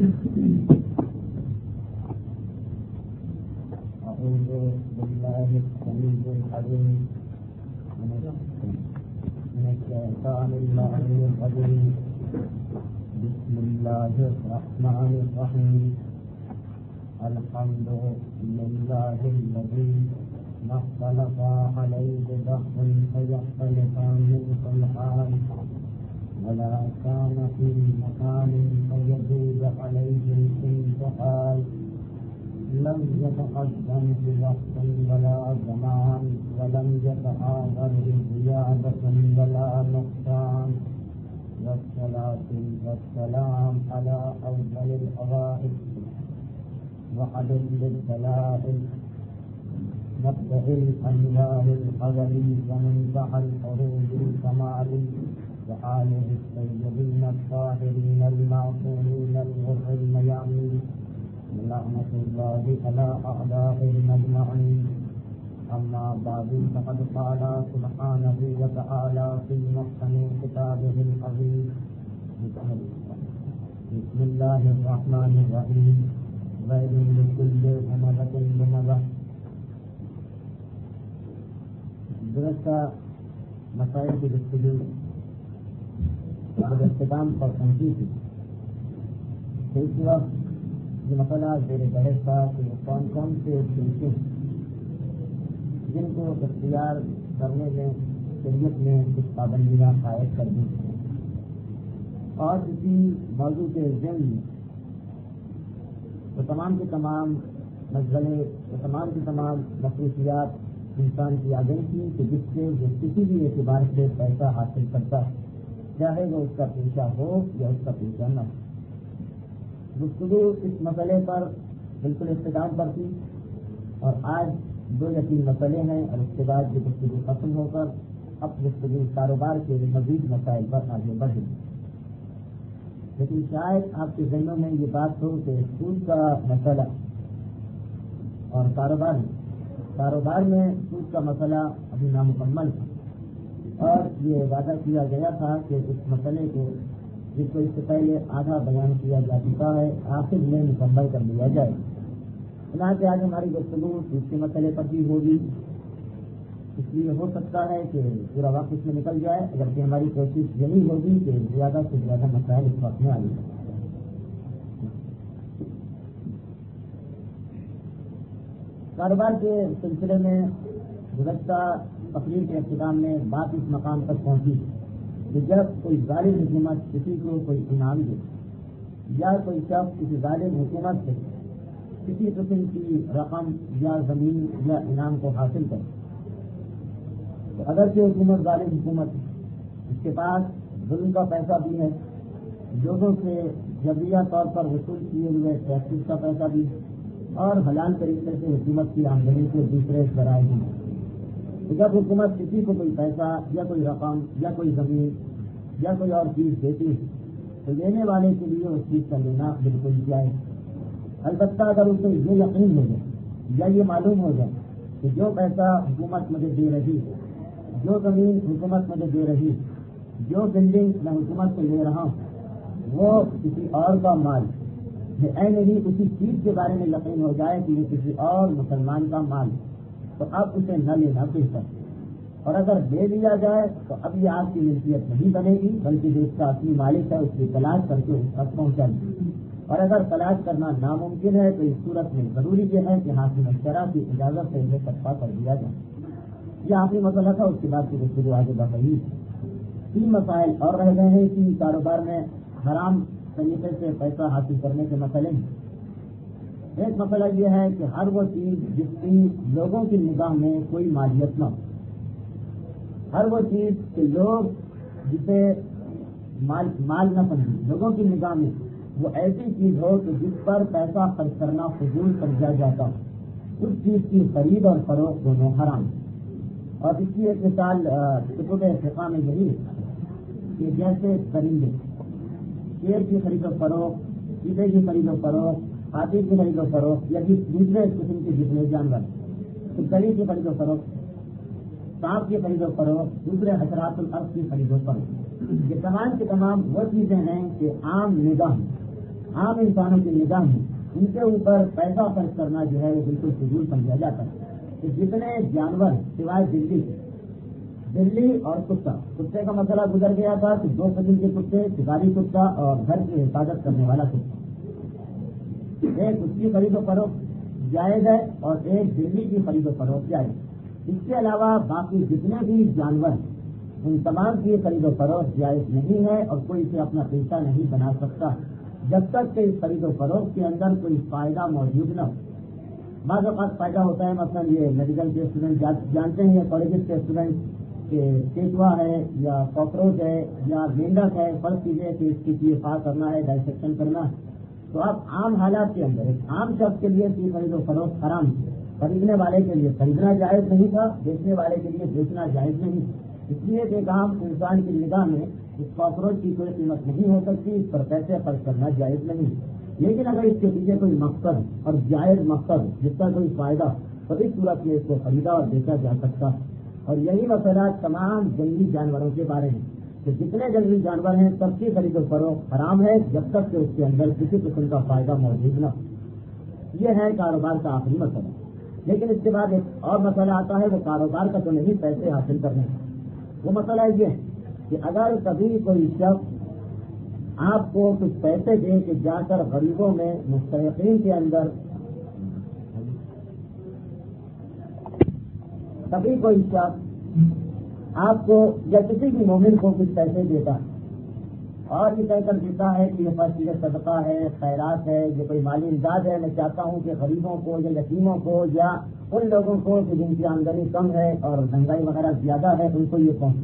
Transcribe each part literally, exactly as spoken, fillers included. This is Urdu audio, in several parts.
أعوذ بالله السميع العليم من الشيطان اللعين الرجيم. بسم الله الرحمن الرحيم. الحمد لله الذي ما اختلف عليه بحر فيختلف منه الحال، ولا كان في مكان فيزيد عليه الانتقال. لم يتقدم بوقت ولا زمان، ولم يتآخر بزيادة ولا نقصان. والصلاة والسلام على أفضل الأوائل وأدل الدلائل، مبدأ الأنوار القدري ومنتهى الحروب الكمال، وآله الطيبين الطاهرين المعصومين الغر الميامين، لعنة الله على أعدائهم أجمعين. أما بعد، فقد قال سبحانه وتعالى في محكم كتابه العزيز: بسم الله الرحمن الرحيم. ويل لكل همزة لمزة. گزشتہ مسائل کی گفتگو جب اختتام پر پہنچی تھی تو اس وقت یہ مسئلہ زیر بحث تھا کہ کون کون سے طریقے ہیں جن کو اختیار کرنے میں شریعت نے کچھ پابندیاں عائد کر دی ہیں، اور اسی موضوع کے ذمن میں وہ تمام کے تمام مشغلے وہ تمام کے تمام مصروفیات انسان کی آ گئی تھی کہ جس سے وہ کسی بھی اعتبار سے پیسہ حاصل کرتا ہے، چاہے وہ اس کا پیشہ ہو یا اس کا پیشہ نہ ہو۔ گفتگو اس مسئلے پر بالکل اختتام پر تھی، اور آج دو یا تین مسئلے ہیں، اور اس کے بعد یہ گفتگو ختم ہو کر اب گفتگو کاروبار کے مزید مسائل پر آگے بڑھے۔ لیکن شاید آپ کے ذہنوں میں یہ بات ہو کہ سود کا مسئلہ اور کاروبار میں کاروبار میں سود کا مسئلہ ابھی نامکمل تھا، اور یہ وعدہ کیا گیا تھا کہ اس مسئلے کو جس کو اس سے پہلے آدھا بیان کیا جا چکا ہے آخر میں مکمل کر لیا جائے۔ چنانچہ آج ہماری گفتگو سود کے مسئلے پر بھی ہوگی، اس لیے ہو سکتا ہے کہ پورا وقت اس میں نکل جائے، اگرچہ ہماری کوشش یہی ہوگی کہ زیادہ سے زیادہ مسائل اس وقت میں آ جائیں۔ کاروبار کے سلسلے میں گزشتہ تقریر کے اختتام میں بات اس مقام تک پہنچی کہ جب کوئی ظالم حکومت کسی کو کوئی انعام دے یا کوئی شخص کسی ظالم حکومت سے کسی قسم کی رقم یا زمین یا انعام کو حاصل کرے، تو اگرچہ حکومت ظالم حکومت اس کے پاس ظلم کا پیسہ بھی ہے، لوگوں سے جبریہ طور پر وصول کیے ہوئے ٹیکسز کا پیسہ بھی، اور حلال طریقے سے حکومت کی آمدنی کے دوسرے ذرائع بھی۔ تو جب حکومت کسی کو کوئی پیسہ یا کوئی رقم یا کوئی زمین یا کوئی اور چیز دیتی ہے تو لینے والے کے لیے اس چیز کا لینا بالکل جائز، البتہ اگر اسے یہ یقین ہو جائے یا یہ معلوم ہو جائے کہ جو پیسہ حکومت مجھے دے رہی ہے، جو زمین حکومت مجھے دے رہی ہے، جو بلڈنگ میں حکومت سے لے رہا ہوں وہ کسی اور کا مال ہے، نہیں اسی چیز کے بارے میں یقین ہو جائے کہ یہ کسی اور مسلمان کا مال ہے، تو اب اسے نہ لینا بہتر، اور اگر لے لیا جائے تو اب یہ آپ کی ملکیت نہیں بنے گی، بلکہ جو اس کا اصلی مالک ہے اس کی تلاش کر کے اس تک پہنچا دیں، اور اگر تلاش کرنا ناممکن ہے تو اس صورت میں ضروری یہ ہے کہ حاکم اشترا کی اجازت سے اسے صدقہ کر دیا جائے۔ یہ آخری مسئلہ تھا، اس کے بعد کی گفتگو آگے بڑھ رہی ہے۔ تین مسائل اور رہ گئے ہیں کہ کاروبار میں حرام طریقے سے پیسہ حاصل کرنے کے مسئلے ہیں۔ ایک مسئلہ یہ ہے کہ ہر وہ چیز جس کی لوگوں کی نگاہ میں کوئی مالیت نہ ہو، ہر وہ چیز کہ لوگ جسے مال مال نہ سمجھیں، لوگوں کی نگاہ میں وہ ایسی چیز ہو کہ جس پر پیسہ خرچ کرنا فضول سمجھا جاتا ہو، اس چیز کی خرید اور فروخت دونوں حرام۔ اور اس کی ایک مثال کتب فقہ میں یہی ہے کہ جیسے درندے، شیر کی خرید و فروخت، چیتے کی خرید و فروخت، ہاتھی کی خرید و فروخت، یا دوسرے قسم کے جتنے جانور، گلی کی خرید و فروخت، سانپ کی خرید و فروخت، دوسرے حشرات الارض کی خرید و فروخت، یہ تمام کے تمام وہ چیزیں ہیں کہ عام نگاہ عام انسانوں کی نگاہ میں ان کے اوپر پیسہ خرچ کرنا جو ہے وہ بالکل فضول سمجھا جاتا ہے. کہ جتنے جانور سوائے بلی کے، بلی اور کتا، کتے کا مسئلہ گزر گیا تھا کہ دو قسم کے کتے، شکاری کتا اور گھر کی حفاظت کرنے والا کتا. ایک اس کی خرید و فروخت جائز ہے اور ایک بلی کی خرید و فروخت جائز. اس کے علاوہ باقی جتنے بھی جانور ان تمام کی خرید و فروخت جائز نہیں ہے اور کوئی اسے اپنا پیشہ نہیں بنا سکتا جب تک کہ اس خرید و فروخت کے اندر کوئی فائدہ موجود نہ ہو. بعض اوقات فائدہ ہوتا ہے، مثلا یہ میڈیکل کے اسٹوڈنٹ جانتے ہیں، کالجز کے اسٹوڈنٹ کہ کیچوا ہے یا کاکروچ ہے یا مینڈک ہے، فرض کیجیے کہ اس کی پی ایف آر کرنا ہے، ڈائسیکشن کرنا ہے. تو اب عام حالات کے اندر ایک عام شخص کے لیے اس خرید و فروخت حرام تھی. خریدنے والے کے لیے خریدنا جائز نہیں تھا، بیچنے والے کے لیے بیچنا جائز نہیں تھا. اس لیے کہ ایک عام انسان کی نگاہ میں اس کاکروچ کی کوئی قیمت نہیں ہو سکتی، اس پر پیسے خرچ کرنا جائز نہیں. لیکن اگر اس کے پیچھے کوئی مقصد اور جائز مقصد جس کا کوئی فائدہ، تو اس صورت میں اس کو خریدا اور بیچا جا سکتا. اور یہی مسئلہ تمام جنگلی جانوروں کے بارے میں کہ جتنے جنگلی جانور ہیں سب کی خرید و فروخت حرام ہے جب تک کہ اس کے اندر کسی قسم کا فائدہ موجود نہ. یہ ہے کاروبار کا آخری مسئلہ. لیکن اس کے بعد ایک اور مسئلہ آتا ہے، وہ کاروبار کا تو نہیں، پیسے حاصل کرنے کا. وہ مسئلہ یہ ہے کہ اگر کبھی کوئی شخص آپ کو کچھ پیسے دے کہ جا کر غریبوں میں مستحقین کے اندر، کبھی کوئی شخص آپ کو یا کسی بھی مومن کو کچھ پیسے دیتا ہے اور یہ کہہ کر دیتا ہے کہ یہ فرض یہ صدقہ ہے، خیرات ہے، یہ کوئی مالی امداد ہے، میں چاہتا ہوں کہ غریبوں کو یا یتیموں کو یا ان لوگوں کو کہ جن کی آمدنی کم ہے اور مہنگائی وغیرہ زیادہ ہے ان کو یہ پہنچے.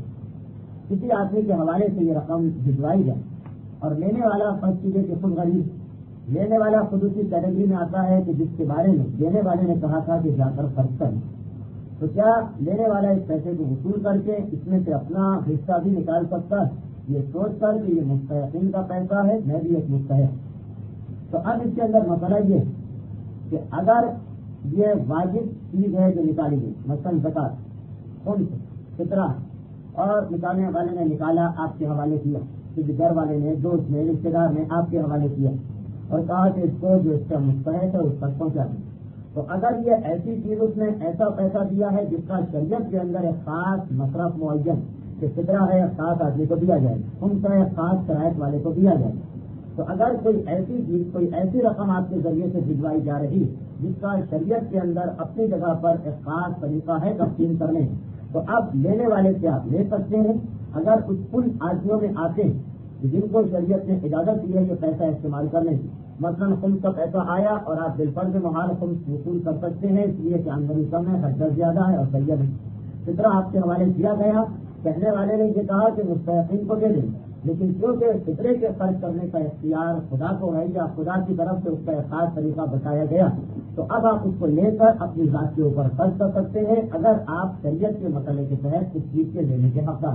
کسی آدمی کے حوالے سے یہ رقم بھجوائی جائے اور لینے والا فرض کیجیے کہ خود غریب، لینے والا خود اسی کیٹیگری میں آتا ہے کہ جس کے بارے میں دینے والے نے کہا تھا کہ جا کر خرچ کریں. تو کیا لینے والا اس پیسے کو وصول کر کے اس میں سے اپنا حصہ بھی نکال سکتا ہے، یہ سوچ کر کہ یہ مستحقین کا پیسہ ہے، میں بھی ایک مستحق. تو اب اس کے اندر مسئلہ یہ کہ اگر یہ واجب چیز ہے جو نکالی گئی، مثلاً زکات، خمس، فطرہ، اور نکالنے والے نے نکالا آپ کے حوالے کیا، کسی گھر والے نے، دوست نے، رشتے دار نے آپ کے حوالے کیا اور کہا کہ اس کو جو اس کا مستحق ہے اس تک پہنچا دیں. تو اگر یہ ایسی چیز اس نے ایسا پیسہ دیا ہے جس کا شریعت کے اندر ایک خاص مصرف معین کہ فطرہ ہے خاص آدمی کو دیا جائے، خمس ہے خاص شرائط والے کو دیا جائے، تو اگر کوئی ایسی چیز، کوئی ایسی رقم آپ کے ذریعے سے بھجوائی جا رہی جس کا شریعت کے اندر اپنی جگہ پر ایک خاص طریقہ ہے تقسیم کرنے، تو اب لینے والے سے آپ لے سکتے ہیں. اگر اس کل آدمیوں میں آتے ہیں جن کو شریعت نے اجازت دی ہے یہ پیسہ استعمال کرنے کی، مثلاً خمس کا پیسہ آیا اور آپ بالفرض محال خمس وصول کر سکتے ہیں اس لیے کہ آمدنی کم ہے، خرچہ زیادہ ہے اور سید ہے. فطرہ آپ کے حوالے کیا گیا، کہنے والے نے یہ کہا کہ مستحقین کو دے دیں، لیکن کیونکہ فطرے کے خرچ کرنے کا اختیار خدا کو ہے یا خدا کی طرف سے اس کا ایک خاص طریقہ بتایا گیا، تو اب آپ اس کو لے کر اپنی ذات کے اوپر خرچ کر سکتے ہیں اگر آپ شریعت کے مسئلے کے تحت اس چیز کے لینے کے حقدار.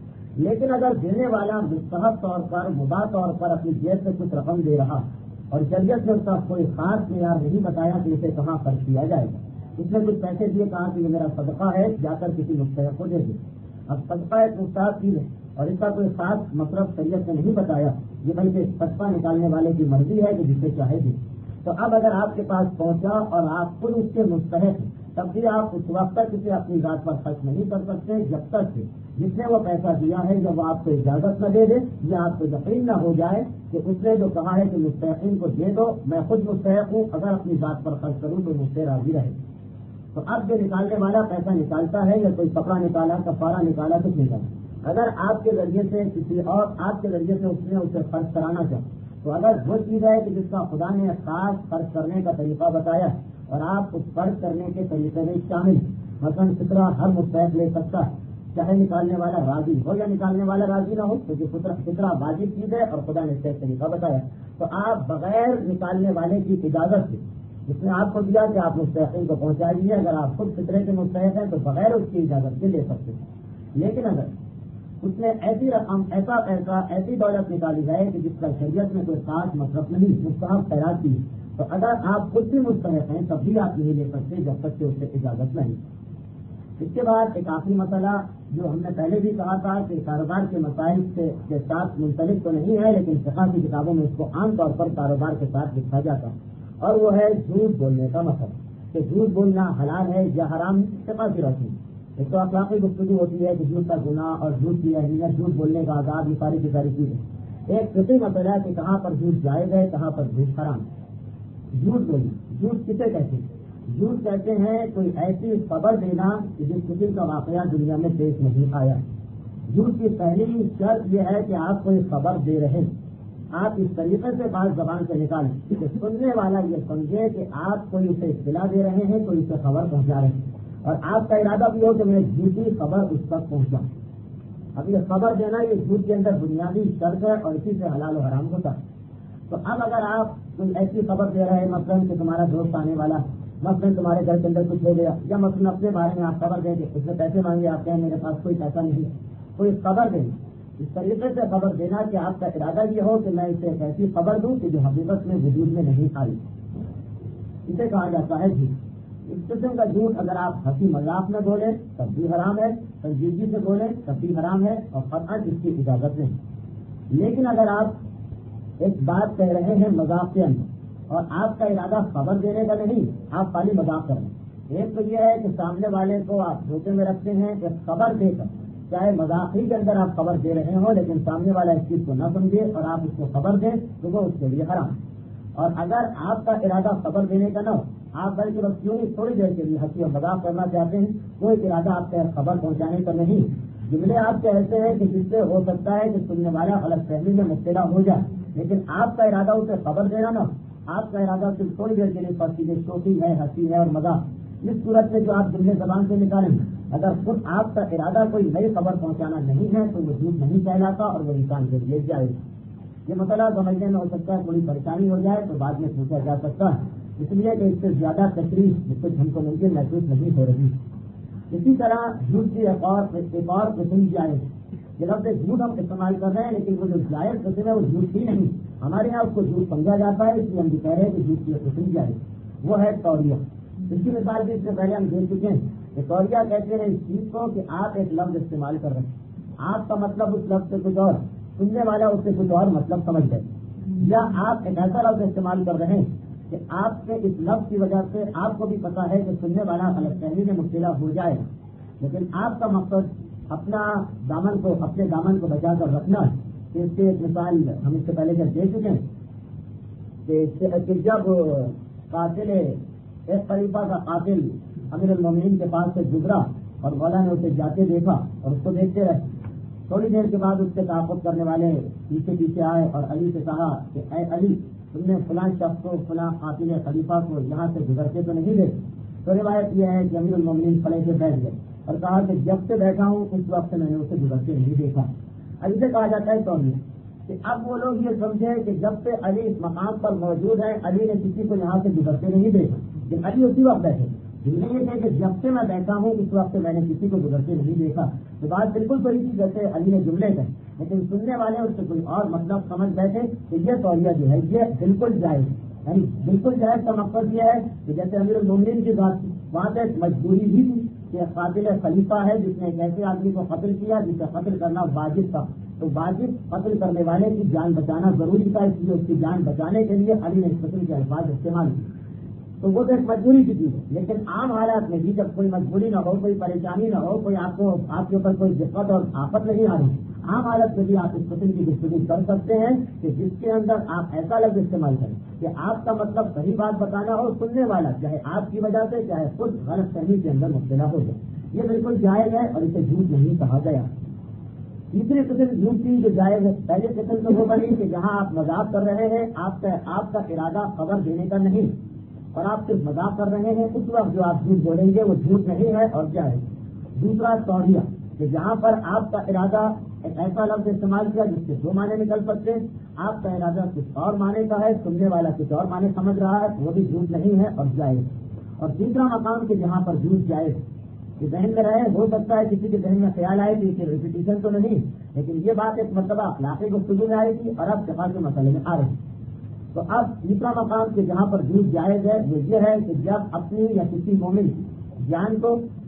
لیکن اگر دینے والا مستحب طور پر، مباح طور پر اپنی جیب سے کچھ رقم دے رہا اور شریعت نے اس کا کوئی خاص معیار نہیں بتایا کہ اسے کہاں خرچ کیا جائے گا، اس نے کچھ پیسے دیے، کہا کہ یہ میرا صدقہ ہے، جا کر کسی مستحق کو دے دے. اب صدقہ ایک مستحب چیز ہے اور اس کا کوئی خاص مطلب شریعت نے نہیں بتایا، یہ بلکہ صدقہ نکالنے والے کی مرضی ہے کہ جسے چاہے دے. تو اب اگر آپ کے پاس پہنچا اور آپ خود اس کے مستحق ہیں تب بھی آپ اس وقت تک اسے اپنی ذات پر خرچ نہیں کر سکتے جب تک کہ جس نے وہ پیسہ دیا ہے جب وہ آپ کو اجازت نہ دے دے یا آپ کو یقین نہ ہو جائے کہ اس نے جو کہا ہے کہ مستحقین کو دے دو، میں خود مستحق ہوں، اگر اپنی ذات پر خرچ کروں تو مجھ سے راضی رہے. تو اب جو نکالنے والا پیسہ نکالتا ہے یا کوئی کپڑا نکالا، کفارہ نکالا، کچھ نکالا، اگر آپ کے ذریعے سے کسی اور آپ کے ذریعے سے اس نے اسے خرچ کرانا چاہے تو اگر وہ چیز ہے کہ جس کا خدا نے خاص خرچ کرنے کا طریقہ بتایا اور آپ اس خرچ کرنے کے طریقے میں شامل، مثلاً فطرہ ہر مستحق لے سکتا ہے، چاہے نکالنے والا راضی ہو یا نکالنے والا راضی نہ ہو، کیونکہ فطرہ واجب چیز ہے اور خدا نے اس کا ایک طریقہ بتایا. تو آپ بغیر نکالنے والے کی اجازت سے اس نے آپ کو دیا کہ آپ مستحقین کو پہنچا دیجیے، اگر آپ خود فطرے کے مستحق ہیں تو بغیر اس کی اجازت سے لے سکتے ہیں. لیکن اگر اس نے ایسی رقم، ایسا پیسہ، ایسی دولت نکالی جائے کہ جس کا شریعت میں کوئی خاص مصرف نہیں، مستحب خیرات کی، تو اگر آپ خود بھی مستحق ہیں تب بھی آپ نہیں لے سکتے جب تک کہ اس سے اجازت نہیں. اس کے بعد ایک آخری مسئلہ جو ہم نے پہلے بھی کہا تھا کہ کاروبار کے مسائل سے کے ساتھ منسلک تو نہیں ہے، لیکن فقہ کی کتابوں میں اس کو عام طور پر کاروبار کے ساتھ لکھا جاتا ہے، اور وہ ہے جھوٹ بولنے کا مسئلہ کہ جھوٹ بولنا حلال ہے یا حرام، فقہ کی روشنی۔ ایک تو اخلاقی گفتگو ہوتی ہے کہ جھوٹ کا گناہ اور جھوٹ کی اہمیت، جھوٹ بولنے کا آزاد، یہ ساری کی ساری چیزیں۔ ایک فقہی مسئلہ ہے کہ کہاں پر جھوٹ جائز ہے، کہاں پر جھوٹ حرام ہے۔ جھوٹ بولنا، جھوٹ کسے کہتے ہیں؟ جھوٹ کہتے ہیں کوئی ایسی خبر دینا کہ جس قسم کا واقعہ دنیا میں پیش نہیں آیا۔ جھوٹ کی پہلی شرط یہ ہے کہ آپ کوئی خبر دے رہے ہیں، آپ اس طریقے سے بات زبان سے نکالیں کہ سننے والا یہ سمجھے کہ آپ کوئی اسے اطلاع دے رہے ہیں، کوئی اسے خبر پہنچا رہے ہیں، اور آپ کا ارادہ بھی ہو کہ میں جھوٹی خبر اس تک پہنچاؤں۔ اب یہ خبر دینا یہ جھوٹ کے اندر بنیادی شرط ہے، اور اسی سے حلال و حرام ہوتا ہے۔ تو اب اگر آپ کوئی ایسی خبر دے رہے ہیں، مثلاً کہ تمہارا دوست آنے والا، مثلاً تمہارے گھر کے اندر کچھ ہو گیا، یا مثلاً اپنے بارے میں آپ خبر دیں کہ اس نے پیسے مانگے، آپ کہیں میرے پاس کوئی پیسہ نہیں، کوئی خبر دیں، اس طریقے سے خبر دینا کہ آپ کا ارادہ یہ ہو کہ میں اسے ایک ایسی خبر دوں کہ جو حقیقت میں وجود میں نہیں آئی، اسے کہا جاتا ہے جھوٹ۔ اس قسم کا جھوٹ اگر آپ ہنسی مذاق میں بولیں تب بھی حرام ہے، سنجیدگی سے بولیں تب بھی حرام ہے، اور قطعاً اس کی اجازت نہیں۔ لیکن اگر آپ ایک بات کہہ رہے ہیں مذاق کے اندر اور آپ کا ارادہ خبر دینے کا نہیں، آپ خالی مذاق کر رہے ہیں، ایک تو یہ ہے کہ سامنے والے کو آپ دھوکے میں رکھتے ہیں کہ خبر دے کر، چاہے مذاق ہی کے اندر آپ خبر دے رہے ہوں لیکن سامنے والا اس چیز کو نہ سمجھے اور آپ اس کو خبر دیں تو وہ اس کے لیے حرام۔ اور اگر آپ کا ارادہ خبر دینے کا نہ ہو، آپ بلکہ بس یوں ہی تھوڑی دیر کے لیے ہنسی اور مذاق کرنا چاہتے ہیں، کوئی ارادہ آپ کا خبر پہنچانے کا نہیں، جملے آپ کے ایسے ہیں کہ جس سے ہو سکتا ہے کہ سننے والا غلط فہمی میں مبتلا ہو جائے، لیکن آپ کا ارادہ اسے خبر دینا نہ، آپ کا ارادہ صرف تھوڑی دیر کے لیے پرسیدے شوخی ہے، ہنسی ہے اور مذاق، اس صورت میں جو آپ جملے زبان سے نکالیں، اگر خود آپ کا ارادہ کوئی نئی خبر پہنچانا نہیں ہے تو وہ جھوٹ نہیں کہلاتا اور وہ انسان کے لیے جائز۔ یہ مسئلہ سمجھنے میں ہو سکتا ہے تھوڑی پریشانی ہو جائے تو بعد میں پوچھا جا سکتا ہے، اس لیے کہ اس سے زیادہ تشریح کچھ ہم کو ممکن محسوس نہیں ہو رہی۔ اسی طرح جھوٹ کی ایک اور ایک اور قسم جائز، یہ لفظ جھوٹ ہم استعمال کر رہے ہیں لیکن وہ جو جائز قسم ہے وہ جھوٹ ہی نہیں، ہمارے یہاں اس کو جھوٹ سمجھا جاتا ہے، اس لیے ہم بھی کہہ رہے ہیں کہ جھوٹ کی ایک قسم جائز، وہ ہے توریہ۔ اس کی مثال بھی اس سے پہلے ہم دے چکے ہیں کہ توریہ کہتے ہیں اس چیز کو کہ آپ ایک لفظ استعمال کر رہے ہیں، آپ کا مطلب اس لفظ سے کچھ اور، سننے والا اس سے کچھ اور مطلب سمجھ گئے، یا آپ ایک ایسا لفظ استعمال کر رہے ہیں کہ آپ کے اس لفظ کی وجہ سے آپ کو بھی پتا ہے کہ سننے والا غلط فہمی میں مبتلا ہو جائے گا، لیکن آپ کا مقصد اپنا دامن کو اپنے دامن کو بچا کر رکھنا ہے۔ کہ اس کی ایک مثال ہم اس سے پہلے جب دے چکے ہیں کہ جب قاتل ایک خلیفہ کا قاتل امیر المومنین کے پاس سے گزرا اور مولا نے اسے جاتے دیکھا اور اس کو دیکھتے رہے، تھوڑی دیر کے بعد اس سے تعاقب کرنے والے پیچھے پیچھے آئے اور علی سے کہا کہ اے علی، تم نے فلاں شخص کو فلاں قاتل خلیفہ کو یہاں سے گزرتے تو نہیں دیکھا؟ تو روایت یہ ہے کہ امیر المومنین کھڑے سے بیٹھ گئے اور کہا کہ جب سے بیٹھا ہوں اس وقت میں نے اسے گزرتے نہیں دیکھا۔ علی سے کہا جاتا ہے توریہ، کہ اب وہ لوگ یہ سمجھے کہ جب سے علی اس مقام پر موجود ہے علی نے کسی کو یہاں سے گزرتے نہیں دیکھا، لیکن علی اسی وقت بیٹھے، یہ کہ کہ جب سے میں بیٹھا ہوں اس وقت میں نے کسی کو گزرتے نہیں دیکھا۔ تو بات بالکل صحیح تھی جیسے علی نے جملے کہے، لیکن سننے والے اس سے کوئی اور مطلب سمجھ بیٹھے کہ یہ توریہ جو ہے یہ بالکل جائز، یعنی بالکل جائز کا مقصد یہ ہے کہ جیسے امیر المومنین کی بات وہاں سے مجبوری بھی تھی کہ قاتل خلیفہ ہے جس نے ایک ایسے آدمی کو قتل کیا جسے قتل کرنا واجب تھا، تو واجب قتل کرنے والے کی جان بچانا ضروری تھا، اس لیے اس کی جان بچانے کے لیے علی نے اس قسم کے الفاظ استعمال کیے، تو وہ تو ایک مجبوری کی چیز ہے۔ لیکن عام حالات میں بھی جب کوئی مجبوری نہ ہو، کوئی پریشانی نہ ہو، کوئی آپ کو آپ کے اوپر کوئی دقت اور آفت نہیں آ رہی، عام حالت میں بھی آپ اس قسم کی گفتگو کر سکتے ہیں کہ جس کے اندر آپ ایسا لفظ استعمال کریں کہ آپ کا مطلب صحیح بات بتانا ہو، سننے والا چاہے آپ کی وجہ سے چاہے خود غلط فہمی کے اندر مبتلا ہو جائے، یہ بالکل جائز ہے اور اسے جھوٹ نہیں کہا گیا۔ تیسری قسم جھوٹ کی جو جائز ہے، پہلی قسم تو وہ بنی کہ جہاں آپ مذاق کر رہے ہیں، آپ کا آپ کا ارادہ خبر دینے کا نہیں اور آپ صرف مذاق کر رہے ہیں، اس وقت جو آپ جھوٹ بولیں گے وہ جھوٹ نہیں ہے اور جائز۔ دوسرا توریہ، کہ جہاں پر آپ کا ارادہ ایک ایسا لفظ استعمال کیا جس سے دو معنی نکل سکتے، آپ کا ارادہ کچھ اور معنی کا ہے، سننے والا کچھ اور معنی سمجھ رہا ہے، وہ بھی جھوٹ نہیں ہے اور جائز۔ اور تیسرا مقام کہ جہاں پر جھوٹ جائز کہ ذہن میں رہے، ہو سکتا ہے کسی کے ذہن میں خیال آئے کہ ریپیٹیشن تو نہیں، لیکن یہ بات ایک مرتبہ اخلاقی گفتگو میں آئی تھی اور اب فقہ کے مسئلے میں آ رہی۔ تو اب تیسرا مقام کہ جہاں پر جھوٹ جائز ہے وہ یہ ہے کہ جب اپنی یا کسی مومن جان کو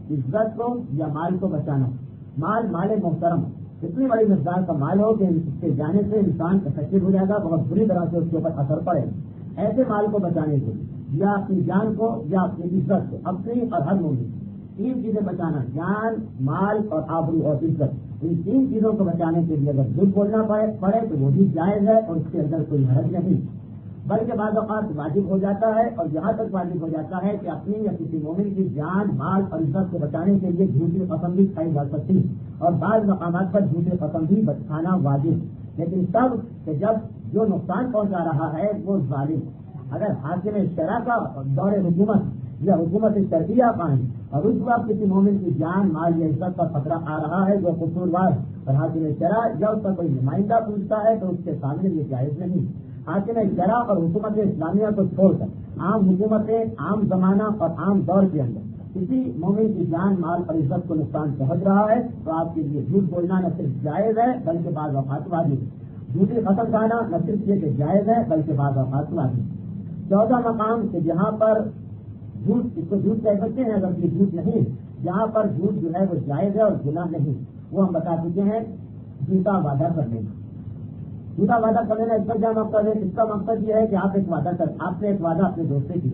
عزت کو یا مال کو بچانا. مال مال محترم اتنی بڑی مقدار کا مال ہو کہ اس کے جانے سے انسان افیکٹو ہو جائے گا, بہت بری طرح سے اس کے اوپر اثر پڑے گا. ایسے مال کو بچانے کے لیے یا اپنی جان کو یا اپنی عزت کو, اپنی اور ہر مومن تین چیزیں بچانا, جان, مال اور آبرو اور عزت. ان تین چیزوں کو بچانے کے لیے اگر جھوٹ بولنا پڑے تو وہ بھی جائز ہے اور اس کے اندر کوئی حرج نہیں, بلکہ بعض اوقات واجب ہو جاتا ہے. اور یہاں تک واجب ہو جاتا ہے کہ اپنی یا کسی مومن کی جان, مال اور عزت کو بچانے کے لیے جھوٹی قسم بھی کھائی جا سکتی ہے, اور بعض مقامات پر جھوٹی قسم بھی کھانا واجب. لیکن تب کہ جب جو نقصان پہنچا رہا ہے وہ ظالم, اگر حاکم شرع کا دور حکومت یا حکومت شرعیہ قائم اور اس وقت کسی مومن کی جان, مال یا عزت پر خطرہ آ رہا ہے جو قصوروار اور حاکم شرع یا اس کا کوئی نمائندہ پوچھتا ہے تو اس کے سامنے یہ جائز نہیں. حاکم شرع اور حکومت اسلامیہ کو چھوڑ کر عام حکومتیں عام زمانہ اور عام دور کے اندر کسی مومن کی جان, مال اور عزت کو نقصان پہنچ رہا ہے تو آپ کے لیے جھوٹ بولنا نہ صرف جائز ہے بلکہ بعض اوقات واجب ہے. جھوٹی قسم کھانا نہ صرف یہ کہ جائز ہے بلکہ بعض اوقات واجب. چوتھا مقام کہ جہاں پر جھوٹ, اس کو جھوٹ کہہ سکتے ہیں اگر یہ جھوٹ نہیں, جہاں پر جھوٹ جو ہے وہ جائز ہے اور گناہ نہیں, وہ ہم بتا چکے ہیں جھوٹا وعدہ کر لینا. جھوٹا وعدہ کر لینا اس کا کیا مقصد ہے؟ اس کا مقصد یہ ہے کہ آپ ایک وعدہ کر آپ نے ایک وعدہ اپنے دوست سے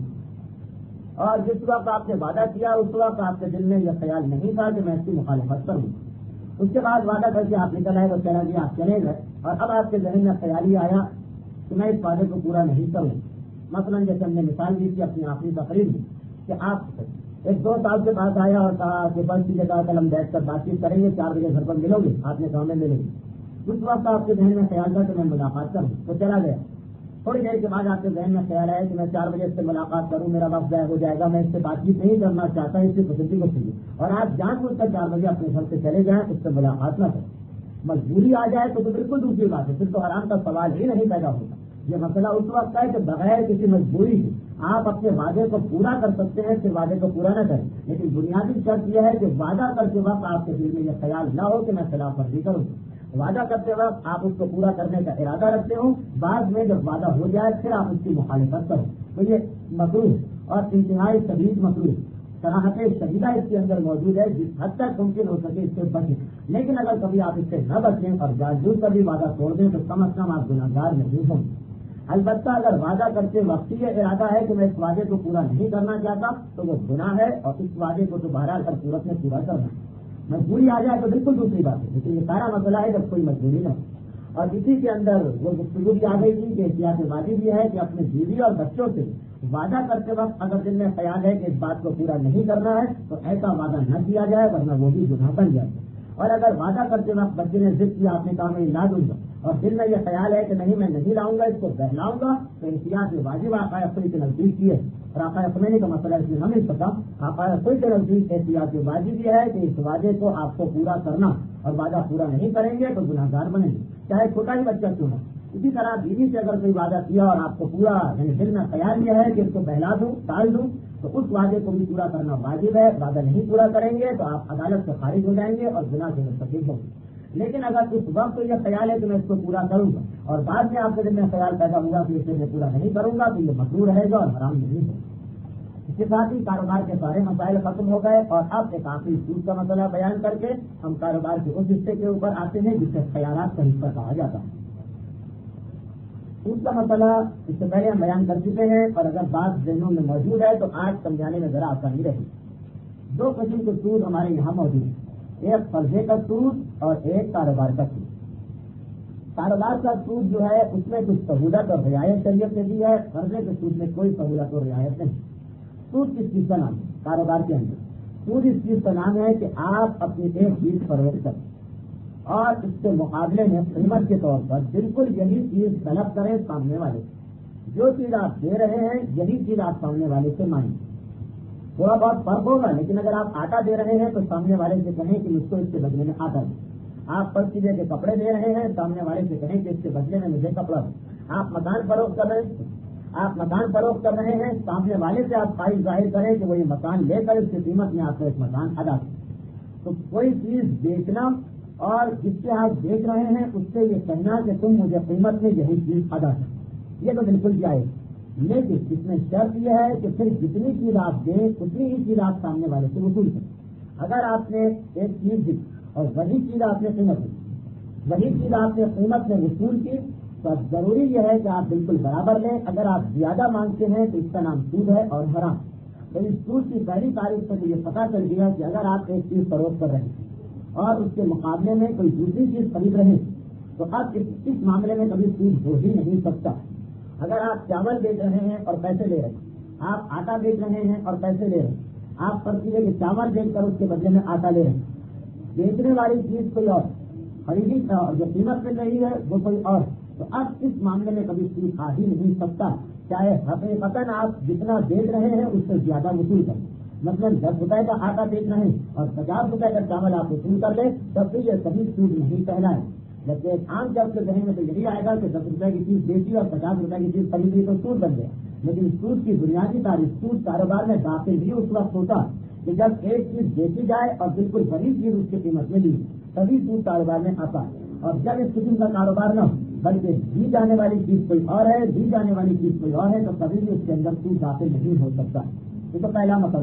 کیا اور جس وقت آپ نے وعدہ کیا اس وقت آپ کے دل میں یہ خیال نہیں تھا کہ میں اس کی مخالفت کروں. اس کے بعد وعدہ کر کے آپ نکل آئے, وہ چلا گیا, آپ چلے گئے اور اب آپ کے ذہن میں خیال ہی آیا کہ میں اس وعدے کو پورا نہیں کروں. مثلاً جیسے ہم نے مثال دی تھی اپنی آخری تقریر میں کہ آپ ایک دو سال کے پاس آیا اور کہا کہ بس کی جگہ کل ہم بیٹھ کر بات چیت کریں گے, چار بجے گھر پر ملو گے, آپ نے کہا میں ملیں گے. اس وقت آپ کے ذہن میں خیال تھا کہ میں ملاقات کروں, تو چلا گیا. تھوڑی دیر کے بعد آپ کے ذہن میں خیال آیا کہ میں چار بجے سے ملاقات کروں, میرا وقت ضائع ہو جائے گا, میں اس سے بات چیت نہیں کرنا چاہتا, اس کی پسندی کو چاہیے, اور آپ جان بوجھ کر چار بجے اپنے گھر سے چلے جائیں, اس سے ملاقات نہ کریں. مجبوری آ جائے تو بالکل دوسری بات ہے, پھر تو حرام کا سوال ہی نہیں پیدا ہوتا. یہ مسئلہ اس وقت ہے کہ بغیر کسی مجبوری کے آپ اپنے وعدے کو پورا کر سکتے ہیں, پھر وعدے کو پورا نہ کریں. لیکن بنیادی شرط یہ ہے کہ وعدہ کرتے وقت آپ کے دل میں یہ خیال نہ ہو کہ میں خلاف ورزی کروں. وعدہ کرتے وقت آپ اس کو پورا کرنے کا ارادہ رکھتے ہوں, بعد میں جب وعدہ ہو جائے پھر آپ اس کی مخالفت کریں, تو یہ مکروہ اور انتہائی شدید مکروہ صراحت شدیدہ اس کے اندر موجود ہے. جس حد تک ممکن ہو سکے اس سے بچیں, لیکن اگر کبھی آپ اس سے نہ بچیں اور جان بوجھ کر بھی وعدہ توڑ دیں تو کم از کم آپ گنہگار نہیں ہوں. البتہ اگر وعدہ کرتے وقت یہ ارادہ ہے کہ میں اس وعدے کو پورا نہیں کرنا چاہتا تو وہ گناہ ہے, اور اس وعدے کو تو بہرحال ہر صورت میں پورا کرنا. مجبوری آ جائے تو بالکل دوسری بات ہے, لیکن یہ سارا مسئلہ ہے جب کوئی مجبوری نہ ہو. اور اسی کے اندر وہ گفتگو بھی آ گئی تھی کہ احتیاط واجب یہ ہے کہ اپنے بیوی اور بچوں سے وعدہ کرتے وقت اگر دل میں خیال ہے کہ اس بات کو پورا نہیں کرنا ہے تو ایسا وعدہ نہ کیا جائے, ورنہ وہ بھی گناہ بن جائے. اور اگر وعدہ کرتے وقت بچے نے ضد کیا, آپ نے کہا میں لا دوں گا, اور دل میں یہ خیال ہے کہ نہیں میں نہیں لاؤں گا, اس کو بہلاؤں گا, تو احتیاط واجب آقا اصلی کے نزدیک کی ہے. اور آقا اصلی کا مسئلہ اس میں ہم نہیں پتا, آقا اصلی کے نزدیک احتیاط واجب یہ ہے کہ اس وعدے کو آپ کو پورا کرنا, اور وعدہ پورا نہیں کریں گے تو گناہ گار بنیں گے, چاہے چھوٹا ہی بچہ کیوں نہ. اسی طرح بیوی سے اگر کوئی وعدہ کیا اور آپ کو پورا یعنی دل میں خیال یہ ہے کہ اس کو بہلا دوں, ٹال دوں, تو اس وعدے کو بھی پورا کرنا واجب ہے. وعدہ نہیں پورا کریں گے تو آپ عدالت سے خارج ہو جائیں گے اور گناہ سے مرتکب ہوں گے. لیکن اگر اس وقت یہ خیال ہے کہ میں اس کو پورا کروں گا اور بعد میں آپ کے دل میں خیال پیدا ہوگا کہ اسے میں پورا نہیں کروں گا تو یہ مکروہ رہے گا اور حرام نہیں ہوگا. اس کے ساتھ ہی کاروبار کے سارے مسائل ختم ہو گئے, اور اب ایک آخری سود کا مسئلہ بیان کر کے ہم کاروبار کے اس حصے کے اوپر آتے ہیں جسے خیالات کا حصہ کہا جاتا ہے. سود کا مسئلہ اس سے پہلے ہم بیان کر چکے ہیں, اور اگر بات ذہنوں میں موجود ہے تو آج سمجھانے میں ذرا آسانی رہی. دو قسم کے سود ہمارے یہاں موجود ہیں, ایک قرضے کا سود اور ایک کاروبار کا سود. کاروبار کا سود جو ہے اس میں کچھ سہولت اور رعایت شریعت نے دی ہے, قرضے کے سود میں کوئی سہولت اور رعایت نہیں. سود کس چیز کا نام ہے کاروبار کے اندر؟ سود اس چیز کا نام ہے کہ آپ اپنی ایک چیز فروخت کریں اور اس کے مقابلے میں قیمت کے طور پر بالکل یہی چیز طلب کریں سامنے والے سے. جو چیز آپ دے رہے ہیں یہی چیز آپ سامنے والے سے مانگیں. تھوڑا بہت فرق ہوگا, لیکن اگر آپ آٹا دے رہے ہیں تو سامنے والے سے کہیں کہ مجھ کو اس کے بدلے میں آٹا دیں. آپ فرض کیجیے کہ کپڑے دے رہے ہیں, سامنے والے سے کہیں کہ اس کے بدلے میں مجھے کپڑا دیں. آپ مکان فروخت کر رہے ہیں آپ مکان فروخت کر رہے ہیں سامنے والے سے آپ خواہش ظاہر کریں کہ وہ یہ مکان لے کر اس کی قیمت میں آپ کو ایک مکان ادا کریں. تو کوئی چیز بیچنا اور جس سے آپ بیچ رہے ہیں اس سے یہ کہنا کہ تم مجھے قیمت میں یہی چیز ادا کریں, یہ تو بالکل جائز. لیکن اس میں شرط یہ ہے کہ پھر جتنی چیز آپ دیں اتنی ہی چیز آپ سامنے والے سے وصول کریں. اگر آپ نے ایک چیز دی اور وہی چیز آپ نے قیمت دی، وہی چیز آپ نے قیمت میں وصول کی، تو اب ضروری یہ ہے کہ آپ بالکل برابر لیں. اگر آپ زیادہ مانگتے ہیں تو اس کا نام سود ہے اور حرام. تو اس سود کی پہلی تاریخ سے یہ پتا چل گیا کہ اگر آپ ایک چیز فروخت کر رہے ہیں اور اس کے مقابلے میں کوئی دوسری چیز خرید رہے ہیں تو اب اس, اس معاملے میں کبھی سود ہو ہی نہیں سکتا. اگر آپ چاول بیچ رہے ہیں اور پیسے لے رہے ہیں، آپ آٹا بیچ رہے ہیں اور پیسے لے رہے ہیں، آپ فرض کیجیے کہ چاول بیچ کر اس کے بدلے میں آٹا لے رہے ہیں، بیچنے والی چیز کوئی اور، خریدی جو قیمت مل رہی ہے وہ کوئی اور، تو اب اس معاملے میں کبھی سود آ ہی نہیں سکتا. چاہے حقیقتاً آپ جتنا بیچ رہے ہیں اس سے زیادہ وصول کریں. مثلاً دس روپئے کا آٹا بیچ رہے ہیں اور پچاس روپئے کا چاول آپ وصول کر لیں تب بھی یہ کبھی سود نہیں کہلائے. جبکہ ایک عام جب کے ذہن میں تو یہی آئے گا کہ دس روپئے کی چیز بیچی اور پچاس روپئے کی چیز خریدی تو سود بن گیا. لیکن سود کی بنیادی تعریف سود کاروبار میں داخل بھی اس وقت ہوتا کہ جب ایک چیز بیچی جائے اور بالکل بڑی چیز اس کی قیمت میں لی تبھی سود کاروبار میں آتا. اور جب اس قسم کا کاروبار نہ ہو بلکہ دی جانے والی چیز کوئی اور ہے، دی جانے والی چیز کوئی اور ہے، تو کبھی بھی اس کے اندر سود داخل نہیں ہو سکتا. یہ تو پہلا مسئلہ.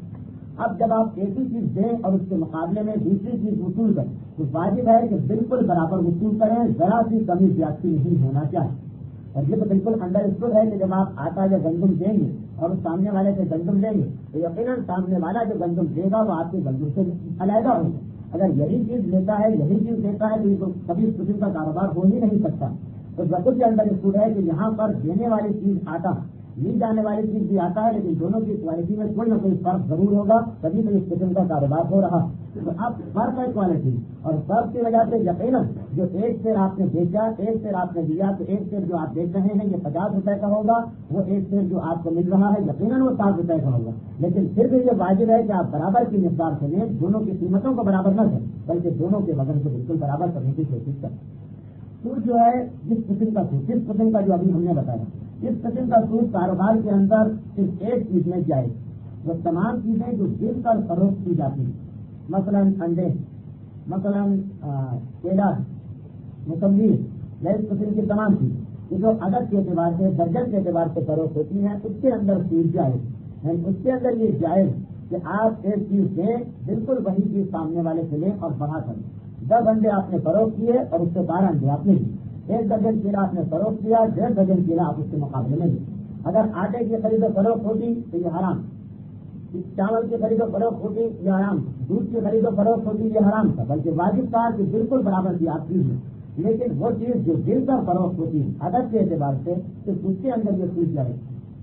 اب جب آپ ایک ہی چیز دیں اور اس کے مقابلے میں دوسری چیز وصول کریں تو واجب ہے کہ بالکل برابر وصول کریں، ذرا سی کمی زیادتی نہیں ہونا چاہیے. اور یہ تو بالکل انڈر اسٹوڈ ہے کہ جب آپ آٹا یا گندم دیں گے اور اس سامنے والے سے گندم لیں گے تو یقیناً سامنے والا جو گندم دے گا وہ آپ کے گندم سے علیحدہ ہوگا. اگر یہی چیز لیتا ہے یہی چیز دیتا ہے تو یہ تو کبھی اس قسم کا کاروبار ہو ہی نہیں سکتا. تو بالکل یہ انڈر اسٹوڈ ہے کہ یہاں پر دینے والی چیز آٹا، لی جانے والی چیز بھی آتا ہے، لیکن دونوں کی کوالٹی میں کوئی نہ کوئی فرق ضرور ہوگا، تبھی تو اس قسم کا کاروبار ہو رہا. تو اب فرق ہے کوالٹی، اور فرق کی وجہ سے یقیناً جو ایک شیر آپ نے بیچا، ایک شیر آپ نے دیا، تو ایک شیر جو آپ بیچ رہے ہیں یہ پچاس روپے کا ہوگا، وہ ایک شیر جو آپ کو مل رہا ہے یقیناً وہ ساٹھ روپے کا ہوگا. لیکن پھر بھی یہ واجب ہے کہ آپ برابر کی مقدار سے لیں، دونوں کی قیمتوں کو برابر نہ کریں بلکہ دونوں کے وزن کو بالکل برابر کرنے کی کوشش کریں. سود جو ہے جس قسم کا سود، جس قسم کا جو ابھی ہم نے بتایا، اس قسم کا سود کاروبار کے اندر صرف ایک چیز میں جائے، وہ تمام چیزیں جو دل کر فروخت کی جاتی ہیں، مثلاً انڈے، مثلاً کیلا، موسمی، یا اس قسم کی تمام چیزیں جو عدد کے اعتبار سے، درجن کے اعتبار سے فروخت ہوتی ہیں، اس کے اندر سود جائز. یعنی اس کے اندر یہ جائز کہ آپ ایک چیز دیں، بالکل وہی چیز سامنے والے سے لیں اور بڑھا کر لیں. دس انڈے آپ نے فروخت کیے اور اس سے بارہ انڈے آپ نے دیے، ایک درجن کیلا آپ نے فروخت کیا، ڈیڑھ درجن کیلا آپ اس کے مقابلے میں دیے. اگر آٹے کی خرید و فروخت ہوتی تو یہ حرام، چاول کی خرید و فروخت ہوتی یہ حرام، دودھ کی خرید و فروخت ہوتی یہ حرام تھا، بلکہ واجب تھا کہ بالکل برابر کی آپ چیز. لیکن وہ چیز جو دل کر فروخت ہوتی ہے عدد کے اعتبار سے تو اس کے اندر یہ سود جائے.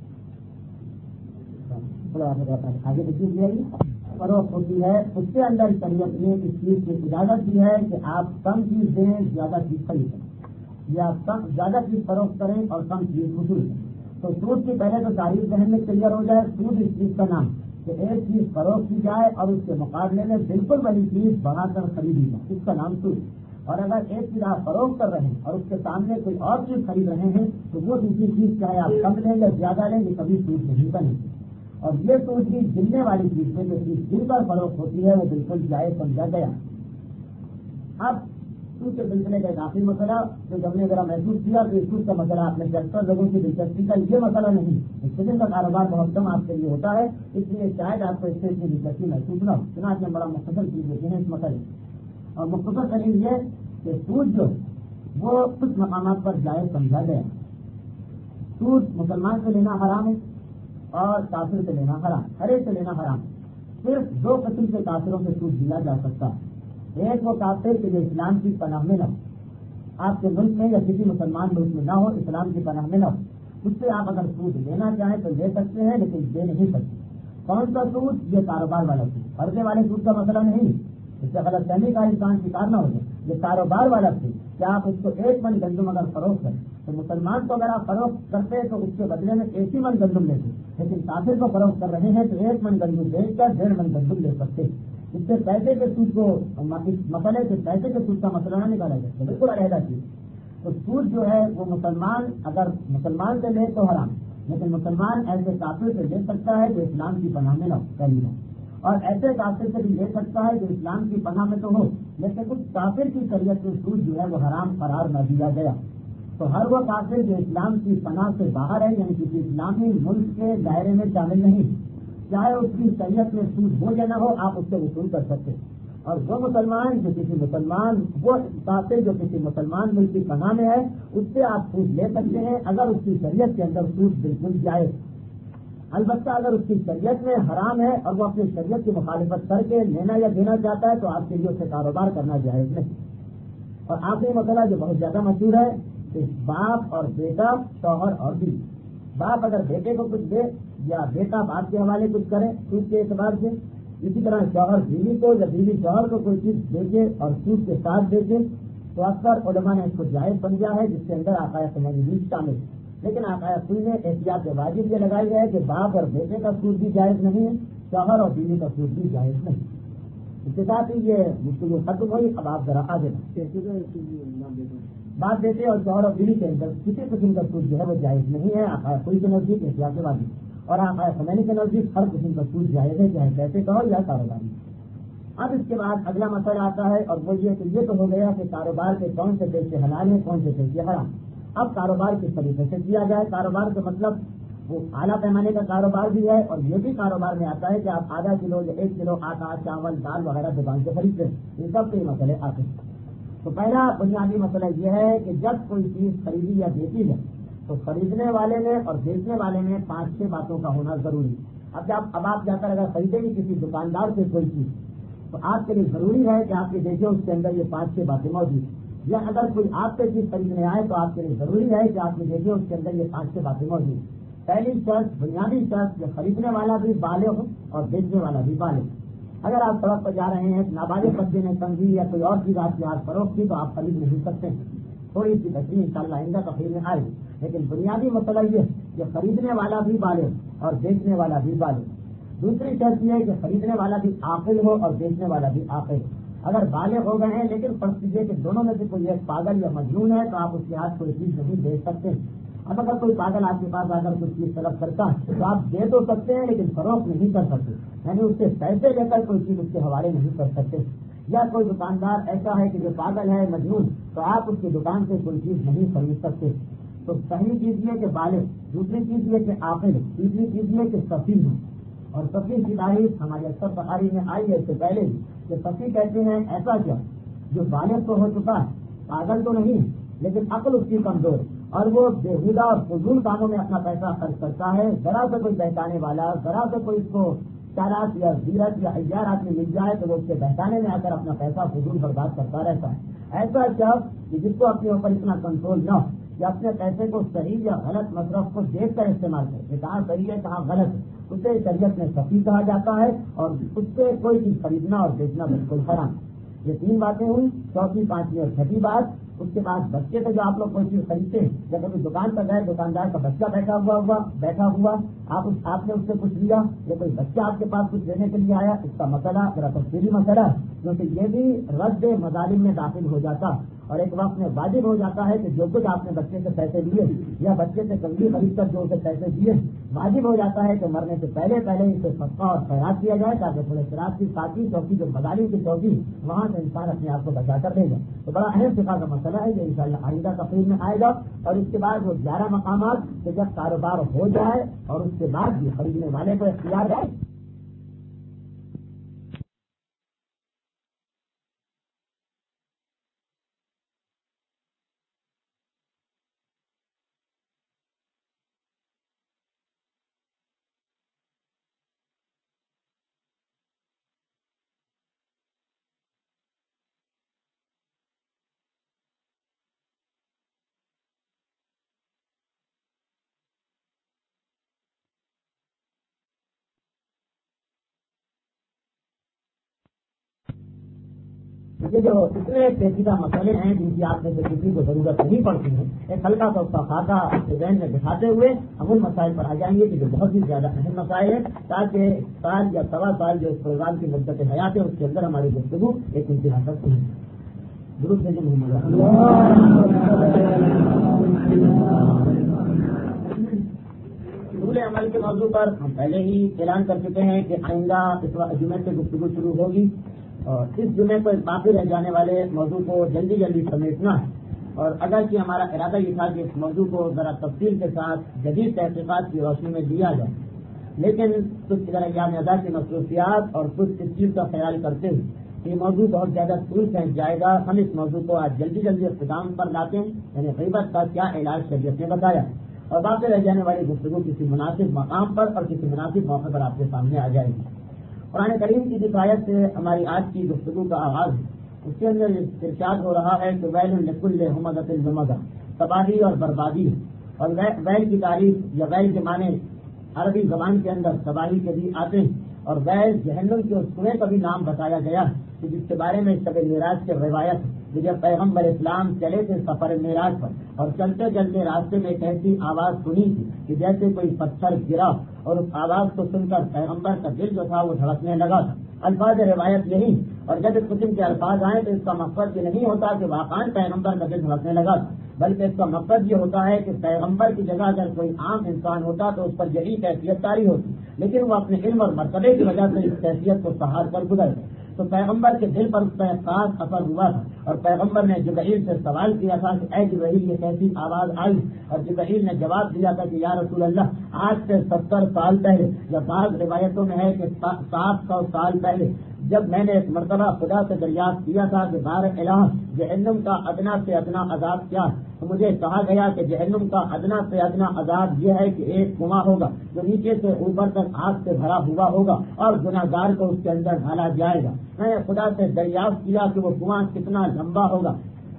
آگے کی چیز یہ فروخت ہوتی ہے، اس کے اندر شریعت نے اس چیز کی اجازت دی ہے کہ آپ کم چیز دیں، زیادہ چیز خریدیں، یا کم زیادہ چیز فروخت کریں اور کم چیز وصول کریں. تو سود کی پہلے تو تعریف ذہن میں کلیئر ہو جائے. سود اس چیز کا نام کہ ایک چیز فروخت کی جائے اور اس کے مقابلے میں بالکل وہی چیز بڑھا کر خریدی جائے، اس کا نام سود. اور اگر ایک چیز آپ فروخت کر رہے ہیں اور اس کے سامنے کوئی اور چیز خرید رہے ہیں تو وہ دوسری چیز چاہے آپ کم لیں یا زیادہ لیں یہ کبھی سود نہیں بنے گی. اور یہ سود کی گرنے والی چیز سے جو چیز دل پر فروخت ہوتی ہے وہ بالکل جائز سمجھا گیا. اب سود کے سلسلے کا کافی مسئلہ جو ہم نے ذرا محسوس کیا کہ اس سود کا مسئلہ آپ نے اکثر لوگوں کی دلچسپی کا یہ مسئلہ نہیں، اس قسم کا کاروبار بہت کم آپ کے لیے ہوتا ہے، اس لیے شاید آپ کو اس سے اتنی دلچسپی محسوس نہ ہو. چنانچہ بڑا مختصر چیز دیتے ہیں اس مسئلے. اور مختصر دلیل یہ کہ سود جو وہ کچھ مقامات پر جائز سمجھا گیا. سود مسلمان سے لینا حرام ہے اور کافر سے لینا حرام، ہر ایک سے لینا حرام. صرف دو قسم کے کافروں سے سود دیا جا سکتا ہے. ایک وہ کافر کہ جو اسلام کی پناہ میں نہ ہو، آپ کے ملک میں یا کسی مسلمان ملک میں نہ ہو، اسلام کی پناہ میں نہ ہو، اس سے آپ اگر سود لینا چاہیں تو لے سکتے ہیں لیکن دے نہیں سکتے. کون سا سود؟ یہ کاروبار والا سود. قرضے والے سود کا مسئلہ نہیں، اس سے غلط فہمی کا انسان شکار نہ ہو جائے. یہ کاروبار والا سود کہ آپ اس کو ایک من گندم اگر فروخت کریں تو مسلمان کو اگر آپ فروخت کرتے تو اس کے بدلے میں ایک ہی من گندم لیتے، لیکن کافر کو فروخت کر رہے ہیں تو ایک من گندم بیچ کر ڈیڑھ من گندم لے سکتے. اس سے پیسے کے سود کو، مسئلے سے پیسے کے سود کا مسئلہ نہ نکالا جائے، بالکل علیحدہ چیز. تو سود جو ہے وہ مسلمان اگر مسلمان سے لے تو حرام، لیکن مسلمان ایسے کافر سے لے سکتا ہے جو اسلام کی پناہ میں نہ ہو پہلی بات، اور ایسے کافر سے بھی لے سکتا ہے جو اسلام کی پناہ میں تو ہو لیکن اس کافر کی شریعت میں سود جو ہے وہ حرام قرار نہ دیا گیا. تو ہر وہ کافر جو اسلام کی پناہ سے باہر ہے، یعنی کسی اسلامی ملک کے دائرے میں شامل نہیں، چاہے اس کی شریعت میں سود ہو یا نہ ہو آپ اس سے وصول کر سکتے ہیں. اور وہ مسلمان جو کسی مسلمان وہ پاتے جو کسی مسلمان ملک کی پناہ میں ہے اس سے آپ سود لے سکتے ہیں اگر اس کی شریعت کے اندر سود بالکل جائز. البتہ اگر اس کی شریعت میں حرام ہے اور وہ اپنی شریعت کی مخالفت کر کے لینا یا دینا چاہتا ہے تو آپ کے لیے اسے کاروبار کرنا جائز نہیں. اور آخری مسئلہ جو بہت زیادہ مشہور ہے کہ باپ اور بیٹا شوہر اور بیوی. باپ اگر بیٹے کو کچھ دے یا بیٹا باپ کے حوالے کچھ کرے سود کے اعتبار سے, اسی طرح شوہر بیوی کو یا بیوی شوہر کو کوئی چیز بیچے اور سود کے ساتھ بیچے تو اکثر علماء نے اس کو جائز سمجھا ہے جس کے اندر عقائد سمجھ شامل ہے. لیکن عقائد سود نے احتیاط واجب یہ لگائی ہے کہ باپ اور بیٹے کا سود بھی جائز نہیں ہے, شوہر اور بیوی کا سود بھی جائز نہیں. اس کے ساتھ ہی یہ گفتگو ختم ہوئی. اب آپ ذرا آگے باپ بیٹے اور شوہر اور بیوی کے اندر کسی قسم کا سود جو ہے وہ جائز نہیں ہے عقائد سود کے نزدیک احتیاط واجب, اور عقائد سمجھنے کے نزدیک ہر قسم کا سود جائز ہے چاہے کیسے کہو یا کاروباری. اب اس کے بعد اگلا مسئلہ آتا ہے اور وہ یہ کہ یہ تو ہو گیا کہ کاروبار کے کون سے پیسے حلال ہیں کون سے پیسے حرام. اب کاروبار کس طریقے سے کیا جائے. کاروبار کا مطلب وہ اعلیٰ پیمانے کا کاروبار بھی ہے اور یہ بھی کاروبار میں آتا ہے کہ آپ آدھا کلو یا ایک کلو آٹا چاول دال وغیرہ دکان سے خریدتے ہیں. ان سب کے مسئلے آتے ہیں. تو پہلا بنیادی مسئلہ یہ ہے کہ جب کوئی چیز خریدی یا بیچی ہے تو خریدنے والے میں اور بیچنے والے میں پانچ چھ باتوں کا ہونا ضروری. اب جب اب آپ جا کر اگر خریدیں گے کسی دکاندار سے کوئی چیز تو آپ کے لیے ضروری ہے کہ آپ یہ دیکھیں اس کے اندر یہ پانچ چھ باتیں موجود ہیں. یا اگر کوئی آپ سے چیز خریدنے آئے تو آپ کے لیے ضروری ہے کہ آپ یہ دیکھیں اس کے اندر یہ پانچ چھ باتیں موجود ہیں. پہلی شرط بنیادی شرط کہ خریدنے والا بھی بالغ ہو اور بیچنے والا بھی بالغ. اگر آپ سڑک پر جا رہے ہیں نابالغ بچے نے تنظیم یا کوئی اور چیز آپ کے ہاتھ فروخت کی تو آپ خرید نہیں سکتے. تھوڑی سی تشریح ان شاء اللہ آئندہ تفصیل میں آئے, لیکن بنیادی مسئلہ یہ کہ خریدنے والا بھی بالغ اور بیچنے والا بھی بالغ. دوسری شرط یہ ہے کہ خریدنے والا بھی عاقل ہو اور بیچنے والا بھی عاقل ہو. اگر بالغ ہو گئے ہیں لیکن فرض کیجیے کہ دونوں میں سے کوئی ایک پاگل یا مجنون ہے تو آپ اس کے ہاتھ کوئی چیز نہیں دے سکتے. اب اگر کوئی پاگل آپ کے پاس آ کر کچھ چیز طلب کرتا ہے تو آپ دے تو سکتے ہیں لیکن فروخت نہیں کر سکتے, یعنی اس سے پیسے لے کر کوئی چیز اس کے حوالے نہیں کر سکتے. یا کوئی دکاندار ایسا ہے کہ جو پاگل ہے مجنون تو آپ اس کی دکان سے کوئی چیز نہیں خرید سکتے. تو پہلی چیز یہ کہ بالغ, دوسری چیز یہ کہ عاقل, تیسری چیز یہ کہ سفیہ ہے. اور سفیہ کی تعریف ہمارے اکثر بخاری میں آئی ہے اس سے پہلے ہی کہ سفیہ کہتے ہیں ایسا کیا جو بالغ تو ہو چکا ہے پاگل تو نہیں لیکن عقل اس کی کمزور اور وہ بےہودہ اور فضول کاموں میں اپنا پیسہ خرچ کرتا ہے. ذرا سے کوئی بہتانے والا, ذرا سے کوئی اس کو چارات یا زیرت یا ہزار آدمی مل جائے تو وہ اس کے بہتانے میں آ کر اپنا پیسہ فضول برباد کرتا رہتا ہے. ایسا شخص کہ جس کو اپنے اوپر اتنا کنٹرول نہ ہو یا اپنے پیسے کو صحیح یا غلط مصرف کو دیکھ کر استعمال کرے, کہاں صحیح ہے کہاں غلط ہے, اسے شریعت میں سفیہ کہا جاتا ہے اور اس سے کوئی چیز خریدنا اور بیچنا بالکل حرام. یہ تین باتیں ہوئی. چوتھی پانچویں اور چھٹی بات اس کے بعد بچے سے جو آپ لوگ کوئی چیز خریدتے ہیں جب کبھی دکان پر گئے دکاندار کا بچہ بیٹھا ہوا ہوا بیٹھا ہوا آپ اس آپ نے اس سے کچھ لیا یا کوئی بچہ آپ کے پاس کچھ دینے کے لیے آیا, اس کا مسئلہ ذرا تفصیلی مسئلہ ہے کیونکہ یہ بھی رد مظالم میں داخل ہو جاتا اور ایک وقت میں واجب ہو جاتا ہے کہ جو کچھ آپ نے بچے سے پیسے لیے یا بچے سے کنگھی خرید کر جو اسے پیسے دیے واجب ہو جاتا ہے کہ مرنے سے پہلے پہلے اسے صدقہ اور خیرات کیا جائے تاکہ تھوڑے شراب کی ساتھی چوکی جو مظالم کی چوکی وہاں سے انسان اپنے آپ کو بچا کر دے گا. تو بڑا اہم فقہ کا مسئلہ ہے جو انشاءاللہ آئندہ تقریر میں آئے گا. اور اس کے بعد وہ گیارہ مقامات کہ جب کاروبار ہو جائے اور اس کے بعد بھی خریدنے والے کو اختیار ہے. یہ جو اتنے پیچیدہ مسئلے ہیں جن کی آپ میں سے کسی کو ضرورت نہیں پڑتی ہے, ایک ہلکا سا اس کا خاکہ ذہن میں بٹھاتے ہوئے ہم ان مسائل پر آ جائیں گے کہ جو بہت ہی زیادہ اہم مسائل ہیں تاکہ سال یا سوا سال جو اس پروگرام کی مدت حیات ہے اس کے اندر ہماری گفتگو ایک انتہا تک ہوئی. درود بھیجیں محمد اصول عمل کے موضوع پر ہم پہلے ہی اعلان کر چکے ہیں کہ آئندہ اس وقت جمعے سے گفتگو شروع ہوگی اور اس جمعے پر باقی رہ جانے والے موضوع کو جلدی جلدی سمیٹنا ہے. اور اگر کہ ہمارا ارادہ یہ تھا کہ اس موضوع کو ذرا تفصیل کے ساتھ جدید تحقیقات کی روشنی میں دیا جائے لیکن کچھ ایام ادا کی مصروفیات اور کچھ اس چیز کا خیال کرتے ہیں یہ موضوع بہت زیادہ طول پھینک جائے گا. ہم اس موضوع کو آج جلدی جلدی اختتام پر لاتے ہیں. یعنی غیبت کا کیا علاج شریعت نے بتایا اور باقی رہ جانے والی گفتگو کسی مناسب مقام پر اور کسی مناسب موقع پر آپ کے سامنے آ جائے گی. قرآن کریم کی حکایت سے ہماری آج کی گفتگو کا آغاز ہے. اس کے اندر ارشاد ہو رہا ہے کہ ویل لکل ہمزۃ لمزہ، تباہی اور بربادی. اور ویل کی تعریف یا ویل کے معنی عربی زبان کے اندر تباہی کے بھی آتے ہیں. اور ویل جہنم کے اس کنویں کا بھی نام بتایا گیا کہ جس کے بارے میں شب معراج کی روایت کہ جب پیغمبر اسلام چلے تھے سفر معراج پر اور چلتے چلتے راستے میں ایک ایسی آواز سنی تھی کہ جیسے کوئی پتھر گرا اور اس آواز کو سن کر پیغمبر کا دل جو تھا وہ دھڑکنے لگا تھا. الفاظ روایت یہی. اور جب اس قسم کے الفاظ آئیں تو اس کا مقصد یہ نہیں ہوتا کہ واقعی پیغمبر کا دل دھڑکنے لگا تھا، بلکہ اس کا مقصد یہ ہوتا ہے کہ پیغمبر کی جگہ اگر کوئی عام انسان ہوتا تو اس پر یہی کیفیت طاری ہوتی، لیکن وہ اپنے علم اور مرتبے کی وجہ سے اس کیفیت کو سہار کر گزر گئے. تو پیغمبر کے دل پر اس کا ایک خاص اثر ہوا تھا اور پیغمبر نے جبرائیل سے سوال کیا تھا کہ اے جبرائیل یہ کیسی آواز آئی؟ اور جبرائیل نے جواب دیا تھا کہ یا رسول اللہ آج سے ستر سال پہلے یا بعض روایتوں میں ہے کہ سات سو سال پہلے جب میں نے ایک مرتبہ خدا سے دریافت کیا تھا کہ بار الہ جہنم کا ادنا سے ادنا عذاب کیا، تو مجھے کہا گیا کہ جہنم کا ادنا سے ادنا عذاب یہ ہے کہ ایک کنواں ہوگا جو نیچے سے اوپر تک آگ سے بھرا ہوا ہوگا اور گناہگار کو اس کے اندر ڈالا جائے گا. میں نے خدا سے دریافت کیا کہ وہ کنواں کتنا لمبا ہوگا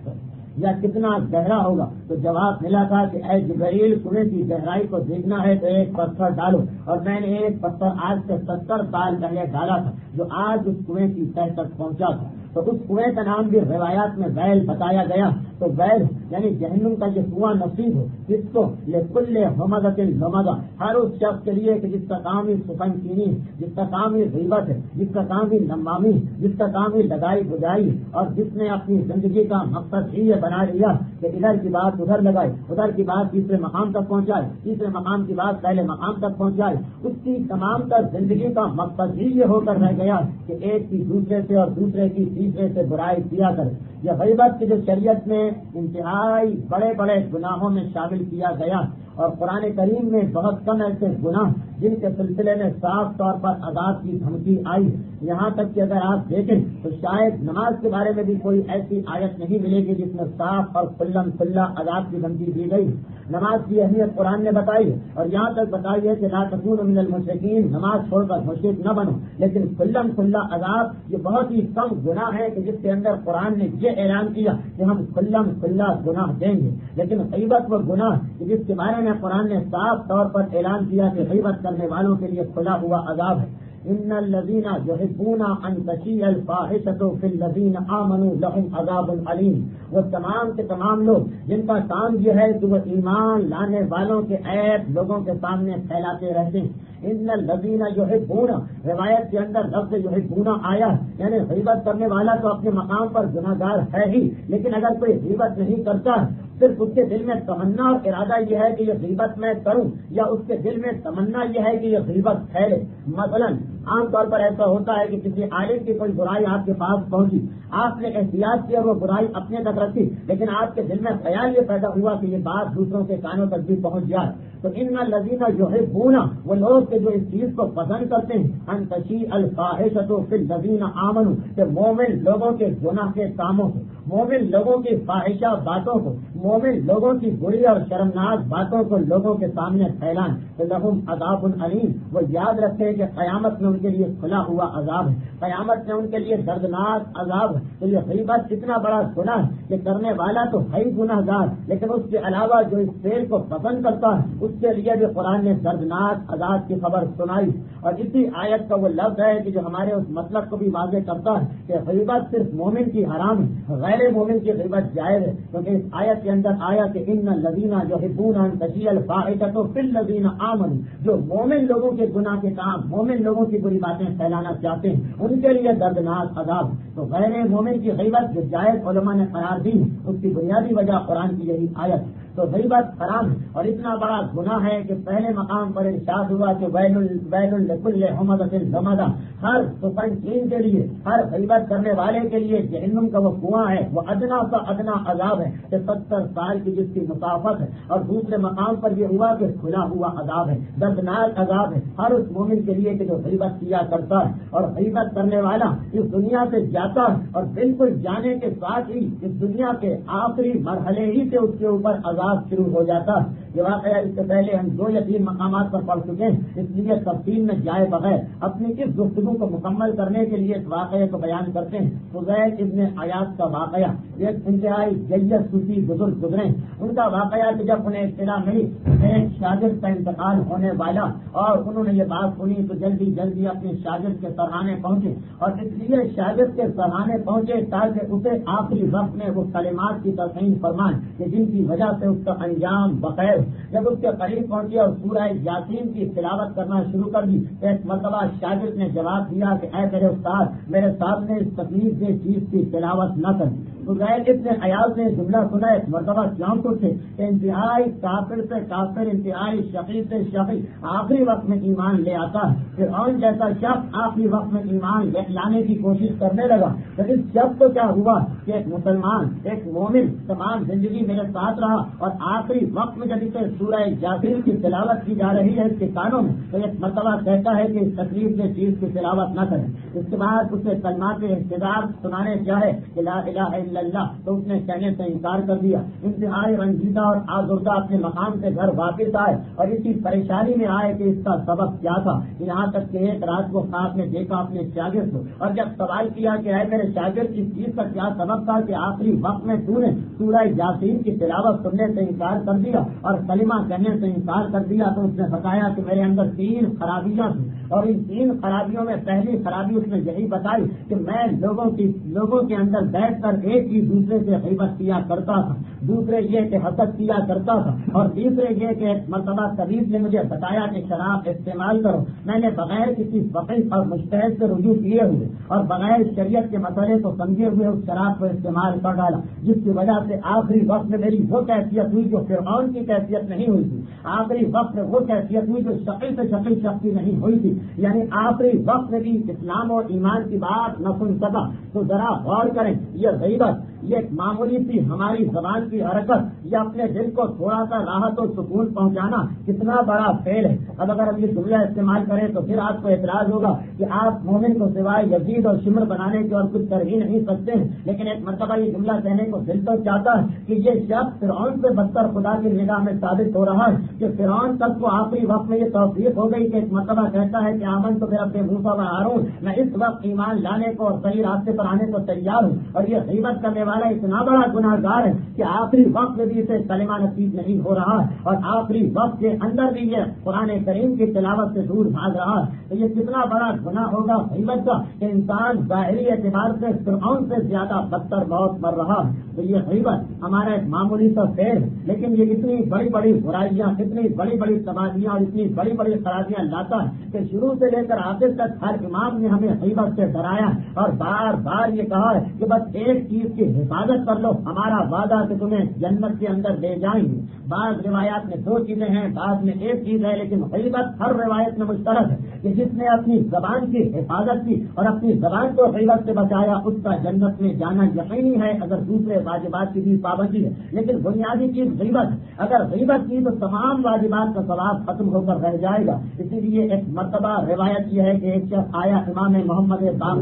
یا کتنا گہرا ہوگا، تو جواب ملا تھا کہ اے جبرائیل کنویں کی گہرائی کو دیکھنا ہے تو ایک پتھر ڈالو. اور میں نے ایک پتھر آج سے ستر سال پہلے ڈالا تھا جو آج اس کنویں کی تہ تک پہنچا تھا. تو اس کنویں کا نام بھی روایات میں ویل بتایا گیا. تو ویل یعنی جہنم کا جو کنواں نصیب ہو جس کو لکل ہمزۃ لمزہ، ہر اس شخص کے لیے کہ جس کا کام ہی سخن چینی، جس کا کام ہی غیبت ہے، جس کا کام ہی نمامی، جس کا کام ہی لگائی بجائی، اور جس نے اپنی زندگی کا مقصد ہی یہ بنا لیا کہ ادھر کی بات ادھر لگائے، ادھر کی بات تیسرے مقام تک پہنچائے، تیسرے مقام کی بات پہلے مقام تک پہنچائے. اس کی تمام تر زندگی کا مقصد ہی یہ ہو کر رہ گیا کہ ایک کی دوسرے سے اور دوسرے کی تیسرے سے برائی کیا کرے. یہ غیبت کی جو شریعت میں انتہائی بڑے بڑے گناہوں میں شامل کیا گیا، اور قرآن کریم میں بہت کم ایسے گناہ جن کے سلسلے میں صاف طور پر عذاب کی دھمکی آئی. یہاں تک کہ اگر آپ دیکھیں تو شاید نماز کے بارے میں بھی کوئی ایسی آیت نہیں ملے گی جس میں صاف اور کھلم کھلا عذاب کی دھمکی دی گئی. نماز کی اہمیت قرآن نے بتائی ہے اور یہاں تک بتائی ہے کہ لا تکونوا من المشرکین، نماز چھوڑ کر مشرک نہ بنو. لیکن کھلم کھلا عذاب یہ بہت ہی کم گناہ ہے کہ جس کے اندر قرآن نے یہ اعلان کیا کہ ہم کھلم کھلا گناہ دیں گے. لیکن غیبت وہ گناہ کہ جس کے بارے میں قرآن نے صاف طور پر اعلان کیا کہ غیبت کرنے والوں کے لیے کھلا ہوا عذاب ہے. ان الذين يحبون ان تشيع الفاحشة في الذين آمنوا لهم عذاب عليم. وہ تمام کے تمام لوگ جن کا کام یہ ہے کہ وہ ایمان لانے والوں کے عیب لوگوں کے سامنے پھیلاتے رہتے ہیں. ان الذين يحبون، روایت کے اندر لفظ يحبون آیا یعنی غیبت کرنے والا تو اپنے مقام پر گناہگار ہے ہی، لیکن اگر کوئی غیبت نہیں کرتا صرف اس کے دل میں تمنا اور ارادہ یہ ہے کہ یہ غیبت میں کروں، یا اس کے دل میں تمنا یہ ہے کہ یہ غیبت پھیلے. مثلا عام طور پر ایسا ہوتا ہے کہ کسی عالم کی کوئی برائی آپ کے پاس پہنچی، آپ نے احتیاط کیا وہ برائی اپنے تک رکھی، لیکن آپ کے دل میں خیال یہ پیدا ہوا کہ یہ بات دوسروں کے کانوں تک بھی پہنچ جائے. تو ان الذین یحبون، وہ لوگ کہ جو اس چیز کو پسند کرتے ہیں، ان تشیع الفاحشۃ فی الذین آمنوا، کہ مومن لوگوں کے گناہ کے کاموں کو، مومن لوگوں کی فاحشہ باتوں کو، مومن لوگوں کی بری اور شرمناک باتوں کو لوگوں کے سامنے پھیلائیں تو لہم عذاب علیم. وہ یاد رکھیں کہ قیامت میں ان کے لیے کھلا ہوا عذاب ہے، قیامت میں ان کے لیے دردناک عذاب ہے. تو یہ غیبت اتنا بڑا گناہ ہے کہ کرنے والا تو ہے ہی گناہ گار، لیکن اس کے علاوہ جو اس فعل کو پسند کرتا ہے اس کے لیے بھی قرآن نے دردناک عذاب کی خبر سنائی. اور اسی آیت کا وہ لفظ ہے کہ جو ہمارے اس مطلب کو بھی واضح کرتا ہے کہ غیبت صرف مومن کی حرام ہے، غیر مومن کی غیبت جائز ہے. کیونکہ اس آیت کے اندر آیا کہ ان الذین یحبون ان تشیع الفاحشۃ فی الذین آمنوا، جو مومن لوگوں کے گناہ کے کام، مومن لوگوں کی بری باتیں پھیلانا چاہتے ہیں ان کے لیے دردناک عذاب. تو غیر مومن کی غیبت جو جائز علماء نے قرار دی اس کی بنیادی وجہ قرآن کی یہی آیت. تو غیبت حرام ہے اور اتنا بڑا گناہ ہے کہ پہلے مقام پر ارشاد ہوا کہ ویل ویل لکل ہمزۃ لمزہ، ہر سفنچین کے لیے، ہر غیبت کرنے والے کے لیے جہنم کا وہ کنواں ہے، وہ ادنا سا ادنا عذاب ہے کہ ستر سال کی جس کی مسافت ہے، اور دوسرے مقام پر یہ ہوا کہ کھلا ہوا عذاب ہے، دردناک عذاب ہے ہر اس مومن کے لیے کہ جو غیبت کیا کرتا ہے، اور غیبت کرنے والا اس دنیا سے جاتا ہے اور بالکل جانے کے ساتھ ہی اس دنیا کے آخری مرحلے ہی سے اس کے اوپر عذاب شروع ہو جاتا ہے۔ یہ واقعہ اس سے پہلے ہم دو یا تین مقامات پر پڑھ چکے ہیں، اس لیے تفصیل میں جائے بغیر اپنی اس گفتگو کو مکمل کرنے کے لیے اس واقعے کو بیان کرتے ہیں۔ فضیل ابن عیاض کا واقعہ، یہ انتہائی جید صوفی بزرگ گزرے، ان کا واقعہ کہ جب انہیں اطلاع ملی ایک شاگرد کا انتقال ہونے والا اور انہوں نے یہ بات سنی تو جلدی جلدی اپنے شاگرد کے سراہانے پہنچے، اور اس لیے شاگرد کے سراہانے پہنچے تاکہ اسے آخری وقت میں وہ کلمات کی تلقین فرمائیں کہ جن کی وجہ سے اس کا انجام بخیر۔ جب اس کے قریب پہنچے اور سورہ یاسین کی تلاوت کرنا شروع کر دی، ایک مرتبہ شاگرد نے جواب دیا کہ اے میرے استاد، میرے سامنے اس تکلیف دہ چیز کی تلاوت نہ کر۔ فضیل ابن عیاض نے جملہ سنا، ایک مرتبہ چونک اٹھے کہ انتہائی کافر سے کافر، انتہائی شقی سے شقی آخری وقت میں ایمان لے آتا ہے۔ فرعون جیسا شخص آخری وقت میں ایمان لانے کی کوشش کرنے لگا، تو اس شخص کو کیا ہوا کہ ایک مسلمان، ایک مومن تمام زندگی میرے ساتھ رہا، اور آخری وقت میں جب اسے سورہ یاسین کی تلاوت کی جا رہی ہے اس کے کانوں میں، تو ایک مرتبہ کہتا ہے کہ اس تکلیف کے چیز کی تلاوت نہ کریں۔ اس کے بعد اسے کلمات احتجاج سنانے چاہے کہ لا الہ الا اللہ، تو اس نے کہنے سے انکار کر دیا۔ انتہائی رنجیدہ اور آزردہ اپنے مقام سے گھر واپس آئے اور اسی پریشانی میں آئے کہ اس کا سبب کیا تھا، یہاں تک کہ ایک رات کو خواب میں دیکھا اپنے شاگرد کو، اور جب سوال کیا کہ اے میرے شاگرد اس چیز کا کیا سبب تھا کہ آخری وقت میں تو نے سورہ یاسین کی تلاوت سننے سے انکار کر دیا اور کلمہ کہنے سے انکار کر دیا، تو اس نے بتایا کہ میرے اندر تین خرابیاں تھیں، اور ان تین خرابیوں میں پہلی خرابی اس نے یہی بتائی کہ میں لوگوں کی لوگوں کے اندر بیٹھ کر ایک ہی دوسرے سے غیبت کیا کرتا تھا، دوسرے یہ کہ حسد کیا کرتا تھا، اور تیسرے یہ کہ ایک مرتبہ طبیب نے مجھے بتایا کہ شراب استعمال کرو، میں نے بغیر کسی فقیہ اور مجتہد سے رجوع کیے ہوئے اور بغیر شریعت کے مسئلے کو سمجھے ہوئے اس شراب کو استعمال کر ڈالا، جس کی وجہ سے آخری وقت میں میری وہ کیفیت ہوئی جو فرعون کی کیفیت نہیں ہوئی تھی، آخری وقت میں وہ کیفیت ہوئی جو شقی سے شقی شخصی نہیں ہوئی تھی، یعنی آخری وقت میں بھی اسلام اور ایمان کی بات نہ سن سکا۔ تو ذرا غور کریں، یہ غیبت، یہ ایک معمولی سی ہماری زبان کی حرکت یا اپنے دل کو تھوڑا سا راحت و سکون پہنچانا کتنا بڑا فعل ہے۔ اب اگر ہم یہ جملہ استعمال کریں تو پھر آپ کو اعتراض ہوگا کہ آپ مومن کو سوائے یزید اور شمر بنانے کے اور کچھ کر ہی نہیں سکتے ہیں، لیکن ایک مرتبہ یہ جملہ کہنے کو دل تو چاہتا ہے کہ یہ شخص فرعون سے بدتر خدا کی نگاہ میں ثابت ہو رہا ہے کہ فرعون تک کو آخری وقت میں یہ توفیق ہو گئی کہ ایک مرتبہ کہتا ہے کہ آمن تو میرا موسیٰ و ہارون، میں اس وقت ایمان لانے کو اور صحیح راستے پر آنے کو تیار ہوں، اور یہ غیبت کرنے والا اتنا بڑا گناہ گار ہے کہ آخری وقت میں بھی اسے کلمہ نصیب نہیں ہو رہا ہے، اور آخری وقت کے اندر بھی یہ قرآن کریم کی تلاوت سے دور بھاگ رہا ہے، تو یہ کتنا بڑا گناہ ہوگا غیبت کا کہ انسان ظاہری اعتبار سے فرعون سے زیادہ بدتر موت مر رہا ہے۔ تو یہ غیبت ہمارا ایک معمولی سا فعل ہے، لیکن یہ اتنی بڑی بڑی برائیاں، اتنی بڑی بڑی تباہیاں اور اتنی بڑی بڑی خرابیاں لاتا ہے کہ شروع سے لے کر آخر تک ہر امام نے ہمیں غیبت سے ڈرایا اور بار بار یہ کہا ہے کہ بس ایک چیز کی حفاظت کر لو، ہمارا وعدہ کہ تمہیں جنت کے اندر لے جائیں گے۔ بعض روایات میں دو چیزیں ہیں، بعض میں ایک چیز ہے، لیکن غیبت ہر روایت میں مشترک ہے کہ جس نے اپنی زبان کی حفاظت کی اور اپنی زبان کو غیبت سے بچایا اس کا جنت میں جانا یقینی ہے، اگر دوسرے واجبات کی بھی پابندی ہے، لیکن بنیادی چیز غیبت ہے۔ اگر غیبت کی تو تمام واجبات کا ثواب ختم ہو کر رہ جائے گا۔ اسی لیے ایک مرتبہ روایت یہ ہے کہ ایک شخص آیا امام محمد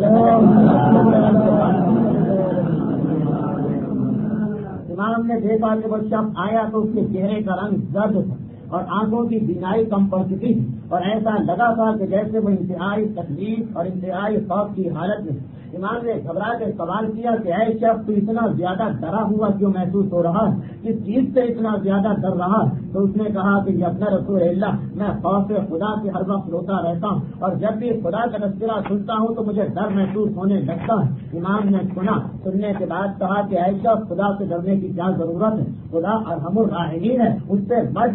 امام نے دیکھا کہ وہ شخص آیا تو اس کے چہرے کا رنگ زرد تھا اور آنکھوں کی بینائی کم پڑ چکی تھی، اور ایسا لگا تھا کہ جیسے وہ انتہائی تکلیف اور انتہائی خوف کی حالت میں۔ امام نے گھبرا کے سوال کیا کہ اے شخص تو اتنا زیادہ ڈرا ہوا کیوں محسوس ہو رہا ہے، کس چیز سے اتنا زیادہ ڈر رہا ہے؟ تو اس نے کہا کہ یا رسول اللہ، میں خوف خدا سے ہر وقت روتا رہتا ہوں، اور جب بھی خدا کا تذکرہ سنتا ہوں تو مجھے ڈر محسوس ہونے لگتا ہے۔ امام نے سنا، سننے کے بعد کہا کہ اے شخص خدا سے ڈرنے کی کیا ضرورت ہے، خدا ارحم الراحمین ہے، اس سے مت ڈر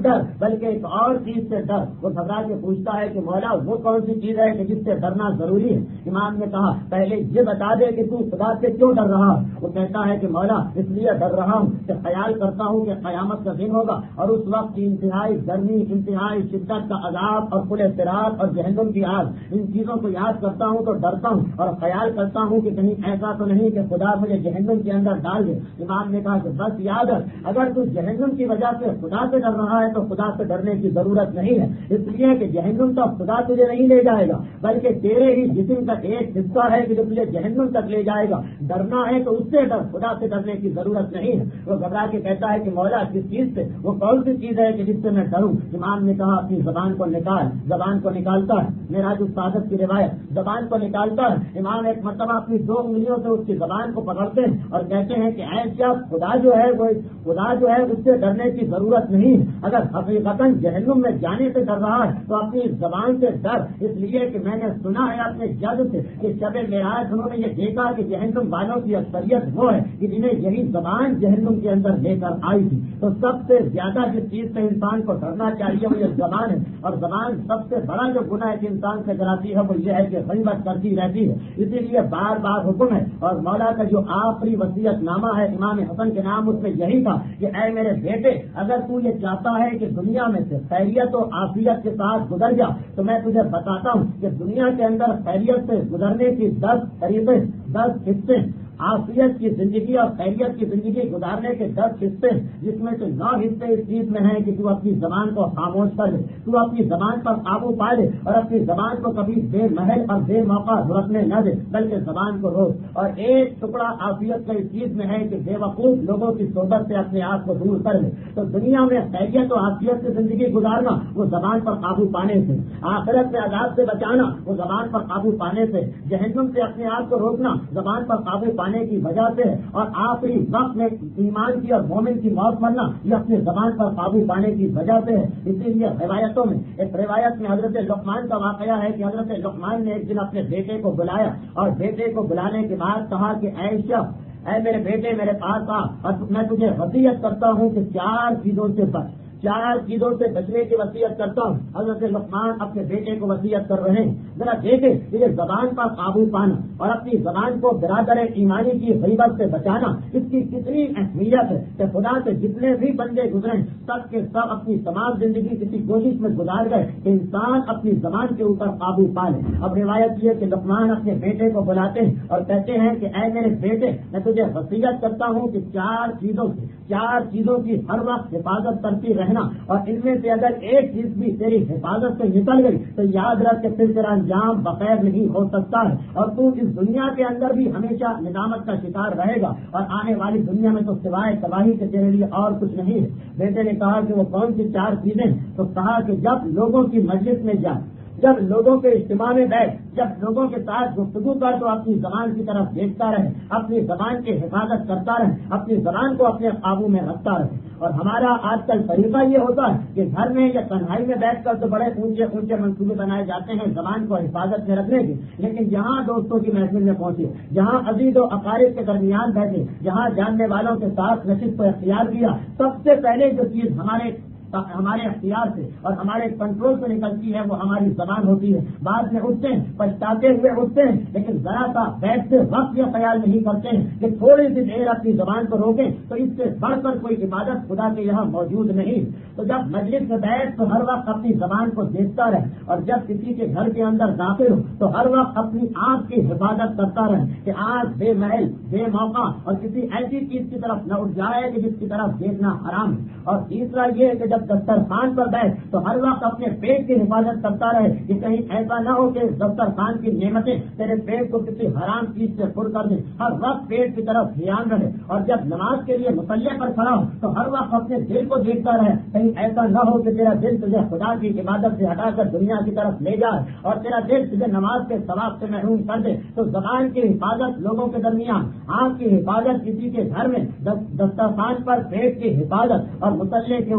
بلکہ ایک اور چیز سے ڈر. وہ گھبرا کے پوچھتا ہے کہ مولا وہ کون سی چیز ہے کہ جس سے ڈرنا ضروری ہے؟ امام نے کہا پہلے یہ بتا دے کہ تو خدا سے کیوں ڈر رہا. وہ کہتا ہے کہ مولا اس لیے ڈر رہا ہوں کہ خیال کرتا ہوں کہ قیامت کا دن ہوگا اور اس وقت کی انتہائی گرمی، انتہائی شدت کا عذاب اور کل صراط اور جہنم کی آگ، ان چیزوں کو یاد کرتا ہوں تو ڈرتا ہوں اور خیال کرتا ہوں کہ کہیں ایسا تو نہیں کہ خدا مجھے جہنم کے اندر ڈال دے. امام نے کہا کہ بس یاد ہے اگر تو جہنم کی وجہ سے خدا سے ڈر رہا ہے تو خدا سے ڈرنے کی ضرورت نہیں ہے، اس لیے کہ جہنم تو خدا تجھے نہیں لے جائے گا بلکہ تیرے ہی جسم کا ایک حصہ ہے کہ جو تجھے جہنم تک لے جائے گا. ڈرنا ہے تو اس سے ڈر، خدا سے ڈرنے کی ضرورت نہیں ہے. وہ گھبرا کے کہتا ہے کہ مولا کس چیز سے؟ وہ کون سی چیز ہے کہ جس سے میں ڈروں؟ امام نے کہا اپنی زبان کو نکال. زبان کو نکالتا ہے، میرا جو سعادت کی روایت، زبان کو نکالتا ہے. امام ایک مرتبہ اپنی دو انگلیوں سے اس کی زبان کو پکڑتے ہیں اور کہتے ہیں کہ ایسا خدا جو ہے وہ خدا جو ہے اس سے ڈرنے کی ضرورت نہیں ہے. اگر حقیقتاً جہنم میں جانے سے ڈر رہا ہے تو اپنی زبان سے ڈر، اس لیے کہ میں نے سنا ہے اپنے جج سے کہ شب معراج انہوں نے یہ دیکھا کہ جہنم والوں کی اکثریت وہ ہے کہ جنہیں یہی زبان جہنم کے اندر لے کر آئی تھی. تو سب سے زیادہ جس چیز سے انسان کو ڈرنا چاہیے وہ یہ زبان ہے، اور زبان سب سے بڑا جو گناہ ہے کہ انسان سے کراتی ہے وہ یہ ہے کہ غیبت کرتی رہتی ہے. اسی لیے بار بار حکم ہے. اور مولا کا جو آخری وصیت نامہ ہے امام حسن کے نام، اس میں یہی تھا کہ اے میرے بیٹے اگر تو یہ چاہتا ہے کہ دنیا میں سے خیریت و عافیت کے ساتھ گزر جا تو میں تجھے بتاتا ہوں کہ دنیا کے اندر خیریت سے گزرنے کی دس طریقے، دس حصے، عافیت کی زندگی اور خیریت کی زندگی گزارنے کے دس حصے، جس میں سے نو حصے اس چیز میں ہیں کہ تو اپنی زبان کو خاموش کر دے، تو اپنی زبان پر قابو پا دے اور اپنی زبان کو کبھی بے محل اور بے موقع رکھنے نہ دے بلکہ زبان کو روک. اور ایک ٹکڑا عافیت کا اس چیز میں ہے کہ بے وقوف لوگوں کی صحبت سے اپنے آپ کو دور کر دے. تو دنیا میں خیریت و عافیت کی زندگی گزارنا وہ زبان پر قابو پانے سے، آخرت میں عذاب سے بچانا وہ زبان پر قابو پانے سے، جہنم سے اپنے آپ کو روکنا زبان پر قابو پانے کی وجہ سے، اور آخری وقت میں ایمان کی اور مومن کی موت مرنا یہ اپنے زبان پر قابو پانے کی وجہ سے ہے. اسی لیے روایتوں میں ایک روایت میں حضرت لقمان کا واقعہ ہے کہ حضرت لقمان نے ایک دن اپنے بیٹے کو بلایا اور بیٹے کو بلانے کے بعد کہا کہ عائشہ اے میرے بیٹے میرے پاس آ اور میں تجھے وصیت کرتا ہوں کہ چار چیزوں سے بچ، چار چیزوں سے بچنے کی وصیت کرتا ہوں. حضرت لقمان اپنے بیٹے کو وصیت کر رہے ہیں. ذرا دیکھیں کہ یہ زبان پر قابو پانا اور اپنی زبان کو برادر ایمانی کی غیبت سے بچانا اس کی کتنی اہمیت ہے کہ خدا سے جتنے بھی بندے گزرے سب کے سب اپنی تمام زندگی کسی کوشش میں گزار گئے کہ انسان اپنی زبان کے اوپر قابو پا لے. اب روایت یہ کہ لقمان اپنے بیٹے کو بلاتے ہیں اور کہتے ہیں کہ اے میرے بیٹے میں تجھے وصیت کرتا ہوں کہ چار چیزوں سے چار چیزوں کی ہر وقت حفاظت کرتی رہنا، اور ان میں سے اگر ایک چیز بھی تیری حفاظت سے نکل گئی تو یاد رکھ کہ پھر تیرا انجام بخیر نہیں ہو سکتا ہے اور تو اس دنیا کے اندر بھی ہمیشہ ندامت کا شکار رہے گا اور آنے والی دنیا میں تو سوائے تباہی کے تیرے لیے اور کچھ نہیں ہے. بیٹے نے کہا کہ وہ کون سی چار چیزیں؟ تو کہا کہ جب لوگوں کی مجلس میں جائے، جب لوگوں کے اجتماع میں بیٹھ، جب لوگوں کے ساتھ گفتگو کر تو اپنی زبان کی طرف دیکھتا رہے، اپنی زبان کی حفاظت کرتا رہے، اپنی زبان کو اپنے قابو میں رکھتا رہے. اور ہمارا آج کل طریقہ یہ ہوتا ہے کہ گھر میں یا تنہائی میں بیٹھ کر تو بڑے اونچے اونچے منصوبے بنائے جاتے ہیں زبان کو حفاظت میں رکھنے کے، لیکن جہاں دوستوں کی محفل میں پہنچے، جہاں عزیز و اقارب کے درمیان بیٹھے، جہاں جاننے والوں کے ساتھ نشست کو اختیار کیا، سب سے پہلے جو چیز ہمارے ہمارے اختیار سے اور ہمارے کنٹرول سے نکلتی ہے وہ ہماری زبان ہوتی ہے. بعد میں اٹھتے ہیں، پچھتاتے ہوئے اٹھتے ہیں، لیکن ذرا سا بیٹھتے وقت یہ خیال نہیں کرتے ہیں کہ تھوڑی سی دیر اپنی زبان کو روکیں تو اس سے بڑھ کر کوئی عبادت خدا کے یہاں موجود نہیں. تو جب مجلس میں بیٹھ تو ہر وقت اپنی زبان کو دیکھتا رہے، اور جب کسی کے گھر کے اندر داخل ہو تو ہر وقت اپنی آنکھ کی حفاظت کرتا رہے کہ آنکھ بے محل بے موقع اور کسی ایسی چیز کی طرف نہ اٹھ جائے کہ جس کی طرف دیکھنا حرام ہے. اور تیسرا یہ ہے کہ جب دسترخوان پر بیٹھ تو ہر وقت اپنے پیٹ کی حفاظت کرتا رہے کہ کہیں ایسا نہ ہو کہ دسترخوان کی نعمتیں تیرے پیٹ کو کسی حرام چیز سے پر کر دیں. ہر وقت پیٹ کی طرف دھیان رہے، اور جب نماز کے لیے مصلی پر کھڑا ہو تو ہر وقت اپنے دل کو دیکھتا رہے کہیں ایسا نہ ہو کہ تیرا دل تجھے خدا کی عبادت سے ہٹا کر دنیا کی طرف لے جائے اور تیرا دل تجھے نماز کے ثواب سے محروم کر دے. تو زبان کی حفاظت لوگوں کے درمیان، آنکھ کی حفاظت کسی کے گھر میں، دسترخوان پر پیٹ کی حفاظت اور مصلی کے اوپر اپنے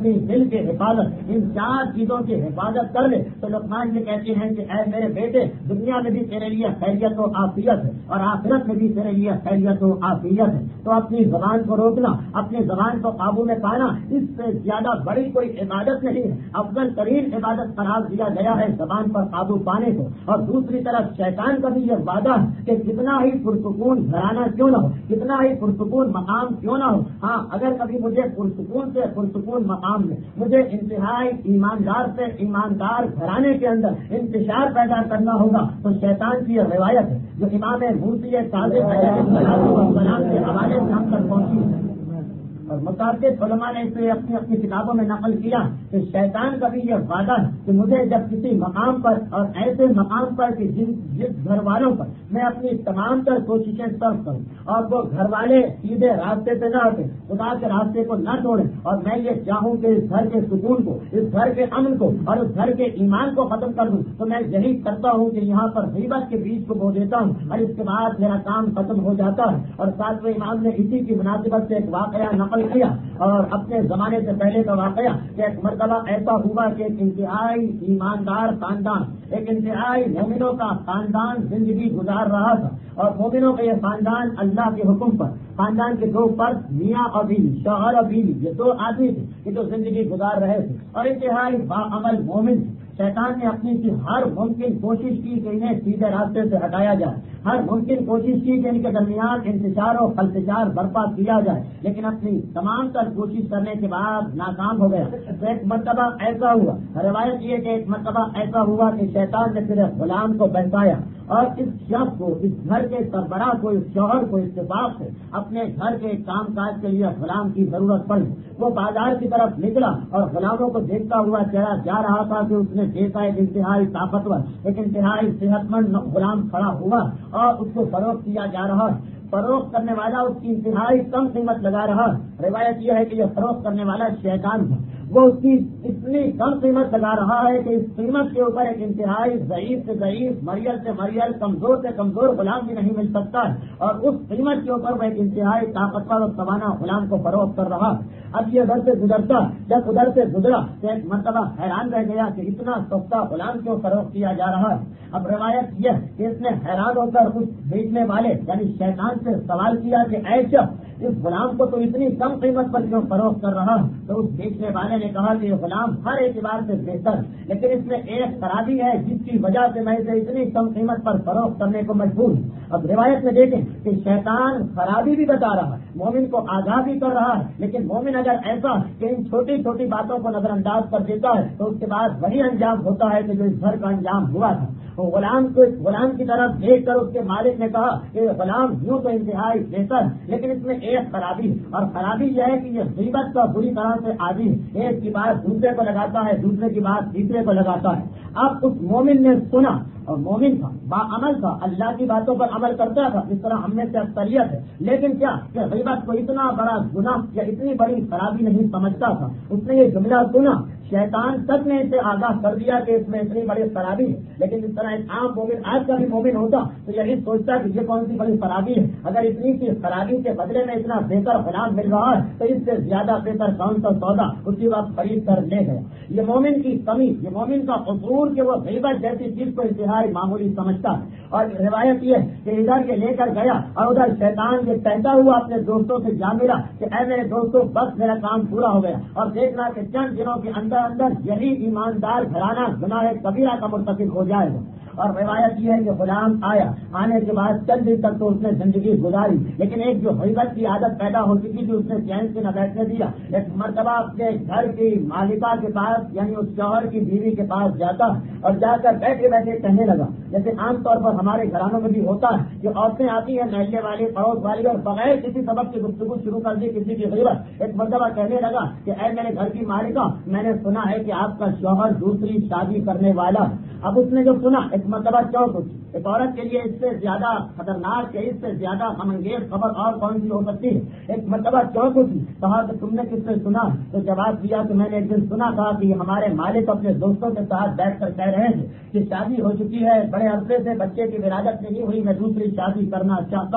اپنی دل کی حفاظت، ان چار چیزوں کی حفاظت کر لے تو لقمان یہ کہتے ہیں کہ اے میرے بیٹے، دنیا میں بھی تیرے لیے خیریت و عافیت ہے اور آخرت میں بھی تیرے لیے خیریت و عافیت ہے، تو اپنی زبان کو روکنا، اپنی زبان کو قابو میں پانا، اس سے زیادہ بڑی کوئی عبادت نہیں ہے، افضل ترین عبادت قرار دیا گیا ہے زبان پر قابو پانے کو۔ اور دوسری طرف شیطان کا بھی یہ وعدہ ہے کہ کتنا ہی پرسکون گھرانہ کیوں نہ ہو، کتنا ہی پرسکون مقام کیوں نہ ہو، ہاں اگر کبھی مجھے پرسکون سے پرسکون مقام میں مجھے انتہائی ایماندار سے ایماندار گھرانے کے اندر انتشار پیدا کرنا ہوگا تو شیطان کی یہ روایت ہے جو امام موسی کاظم علیہ السلام کے حوالے سے ہم تک پہنچی ہے، اور متعدد علماء نے اسے اپنی اپنی کتابوں میں نقل کیا کہ شیطان کا بھی یہ وعدہ ہے کہ مجھے جب کسی مقام پر اور ایسے مقام پر کہ جن جس گھر والوں پر میں اپنی تمام تر کوششیں صرف کروں اور وہ گھر والے سیدھے راستے پہ نہ ہٹیں، خدا کے راستے کو نہ توڑیں، اور میں یہ چاہوں کہ اس گھر کے سکون کو، اس گھر کے امن کو اور اس گھر کے ایمان کو ختم کر دوں، تو میں یہی کرتا ہوں کہ یہاں پر غیبت کے بیج کو بو دیتا ہوں اور اس کے بعد میرا کام ختم ہو جاتا ہے۔ اور ساتویں امام نے اسی کی مناسبت سے ایک واقعہ نقل کیا اور اپنے زمانے سے پہلے کا واقعہ کہ ایک مرتبہ ایسا ہوا کہ ایک انتہائی ایماندار خاندان، ایک انتہائی مومنوں کا خاندان زندگی گزار رہا تھا، اور مومنوں کا یہ خاندان اللہ کے حکم پر، خاندان کے دو فرد میاں اور بیوی، شوہر اور بیوی، یہ دو آدمی تھے کہ جو زندگی گزار رہے تھے اور انتہائی باعمل مومن تھے۔ شیطان نے اپنی کی ہر ممکن کوشش کی کہ انہیں سیدھے راستے سے ہٹایا جائے، ہر ممکن کوشش کی کہ ان کے درمیان انتشار و خلفشار برپا کیا جائے، لیکن اپنی تمام تر کوشش کرنے کے بعد ناکام ہو گیا۔ تو ایک مرتبہ ایسا ہوا، روایت یہ کہ ایک مرتبہ ایسا ہوا کہ شیطان نے صرف غلام کو بہتایا اور اس شخص کو، اس گھر کے سربراہ کو، اس شوہر کو اتفاق سے اپنے گھر کے کام کاج کے لیے غلام کی ضرورت پڑی۔ وہ بازار کی طرف نکلا اور غلاموں کو دیکھتا ہوا چلا جا رہا تھا کہ اس نے دیکھا ایک انتہائی طاقتور، ایک انتہائی صحت مند غلام کھڑا ہوا اور اس کو فروخت کیا جا رہا ہے۔ فروخت کرنے والا اس کی انتہائی کم قیمت لگا رہا ہے۔ روایت یہ ہے کہ یہ فروخت کرنے والا شیطان ہے، وہ اس کی اتنی کم قیمت لگا رہا ہے کہ اس قیمت کے اوپر ایک انتہائی ضعیف سے ضعیف، مریل سے مریل، کمزور سے کمزور غلام بھی نہیں مل سکتا ہے، اور اس قیمت کے اوپر وہ ایک انتہائی طاقتور اور توانا غلام کو فروخت کر رہا ہے۔ اب یہ ادھر سے گزرتا، جب ادھر سے گزرا تو ایک مرتبہ حیران رہ گیا کہ اتنا سستا غلام کیوں فروخت کیا جا رہا ہے۔ اب روایت یہ کہ اس نے حیران ہو کر اس بیچنے والے یعنی شیطان سے سوال کیا کہ اے شخص، اس غلام کو تو اتنی کم قیمت پر کیوں فروخت کر رہا ہے؟ تو اس بیچنے والے نے کہا کہ یہ غلام ہر اعتبار سے بہتر، لیکن اس میں ایک خرابی ہے جس کی وجہ سے میں اسے اتنی کم قیمت پر فروخت کرنے کو مجبور ہوں۔ اب روایت میں دیکھیں کہ شیطان خرابی بھی بتا رہا ہے، مومن کو آگاہ بھی کر رہا ہے، لیکن مومن اگر ایسا کہ ان چھوٹی چھوٹی باتوں کو نظر انداز کر دیتا ہے تو اس کے بعد وہی انجام ہوتا ہے کہ جو اس گھر کا انجام ہوا تھا۔ وہ غلام کو غلام کی طرف دیکھ کر اس کے مالک نے کہا کہ غلام یوں تو انتہائی بہتر ہے، لیکن اس میں ایک خرابی ہے، اور خرابی یہ ہے کہ یہ غیبت کا بری طرح سے عادی ہے، ایک کی بات دوسرے کو لگاتا ہے، دوسرے کی بات تیسرے کو لگاتا ہے۔ اب اس مومن نے سنا، اور مومن تھا، باعمل تھا، اللہ کی باتوں پر عمل کرتا تھا، اس طرح ہم میں سے اکثریت ہے، لیکن کیا کہ غیبت کو اتنا بڑا گناہ یا اتنی بڑی خرابی نہیں سمجھتا تھا۔ اس نے یہ جملہ سنا، شیطان سچ نے اسے آگاہ کر دیا کہ اس میں اتنی بڑی خرابی ہے، لیکن اس طرح ایک عام مومن آج کا بھی مومن ہوتا تو یہی سوچتا کہ یہ کون سی بڑی خرابی ہے، اگر اتنی سی خرابی کے بدلے میں اتنا بہتر غلام مل رہا ہے تو اس سے زیادہ بہتر کون سا سودا اسی وقت خرید کر لے گئے۔ یہ مومن کی کمی، یہ مومن کا قصور کہ وہ غیبت جیسی چیز کو انتہائی معمولی سمجھتا ہے۔ اور روایت یہ کہ ادھر یہ لے کر گیا اور ادھر شیطان یہ کہتا ہوا اپنے دوستوں سے جا ملا کہ اے میرے دوستوں، بس میرا کام پورا ہو گیا، اور دیکھنا کہ چند دنوں کے اندر اندر یہی ایماندار گھرانہ گناہ کبیرہ کا مرتکب ہو جائے گا۔ اور روایت یہ ہے کہ غلام آیا، آنے کے بعد چند دن تک تو اس نے زندگی گزاری، لیکن ایک جو غیبت کی عادت پیدا ہو چکی تھی اس نے چین سے نہ بیٹھنے دیا۔ ایک مرتبہ اپنے گھر کی مالکہ کے پاس یعنی اس شوہر کی بیوی کے پاس جاتا اور جا کر بیٹھے بیٹھے کہنے لگا، جیسے عام طور پر ہمارے گھرانوں میں بھی ہوتا ہے کہ عورتیں آتی ہیں محلے والی، پڑوس والی، اور بغیر کسی سبب کی گفتگو شروع کر دی کسی کی غیبت۔ ایک مرتبہ کہنے لگا کہ اے میرے گھر کی مالکہ، میں نے سنا ہے کہ آپ کا شوہر دوسری شادی کرنے والا۔ اب اس نے جو سنا ایک مرتبہ چوک اٹھی۔ ایک عورت کے لیے اس سے زیادہ خطرناک یا اس سے زیادہ غم انگیز خبر اور کون سی ہو سکتی ہے؟ ایک مرتبہ چوک اٹھی، کہا کہ تم نے کس سے سنا؟ تو جواب دیا کہ میں نے ایک دن سنا تھا کہ ہمارے مالک اپنے دوستوں کے ساتھ بیٹھ کر کہہ رہے تھے کہ شادی ہو چکی ہے، بڑے عرصے سے بچے کی ولادت نہیں ہوئی، میں دوسری شادی کرنا چاہتا ہوں۔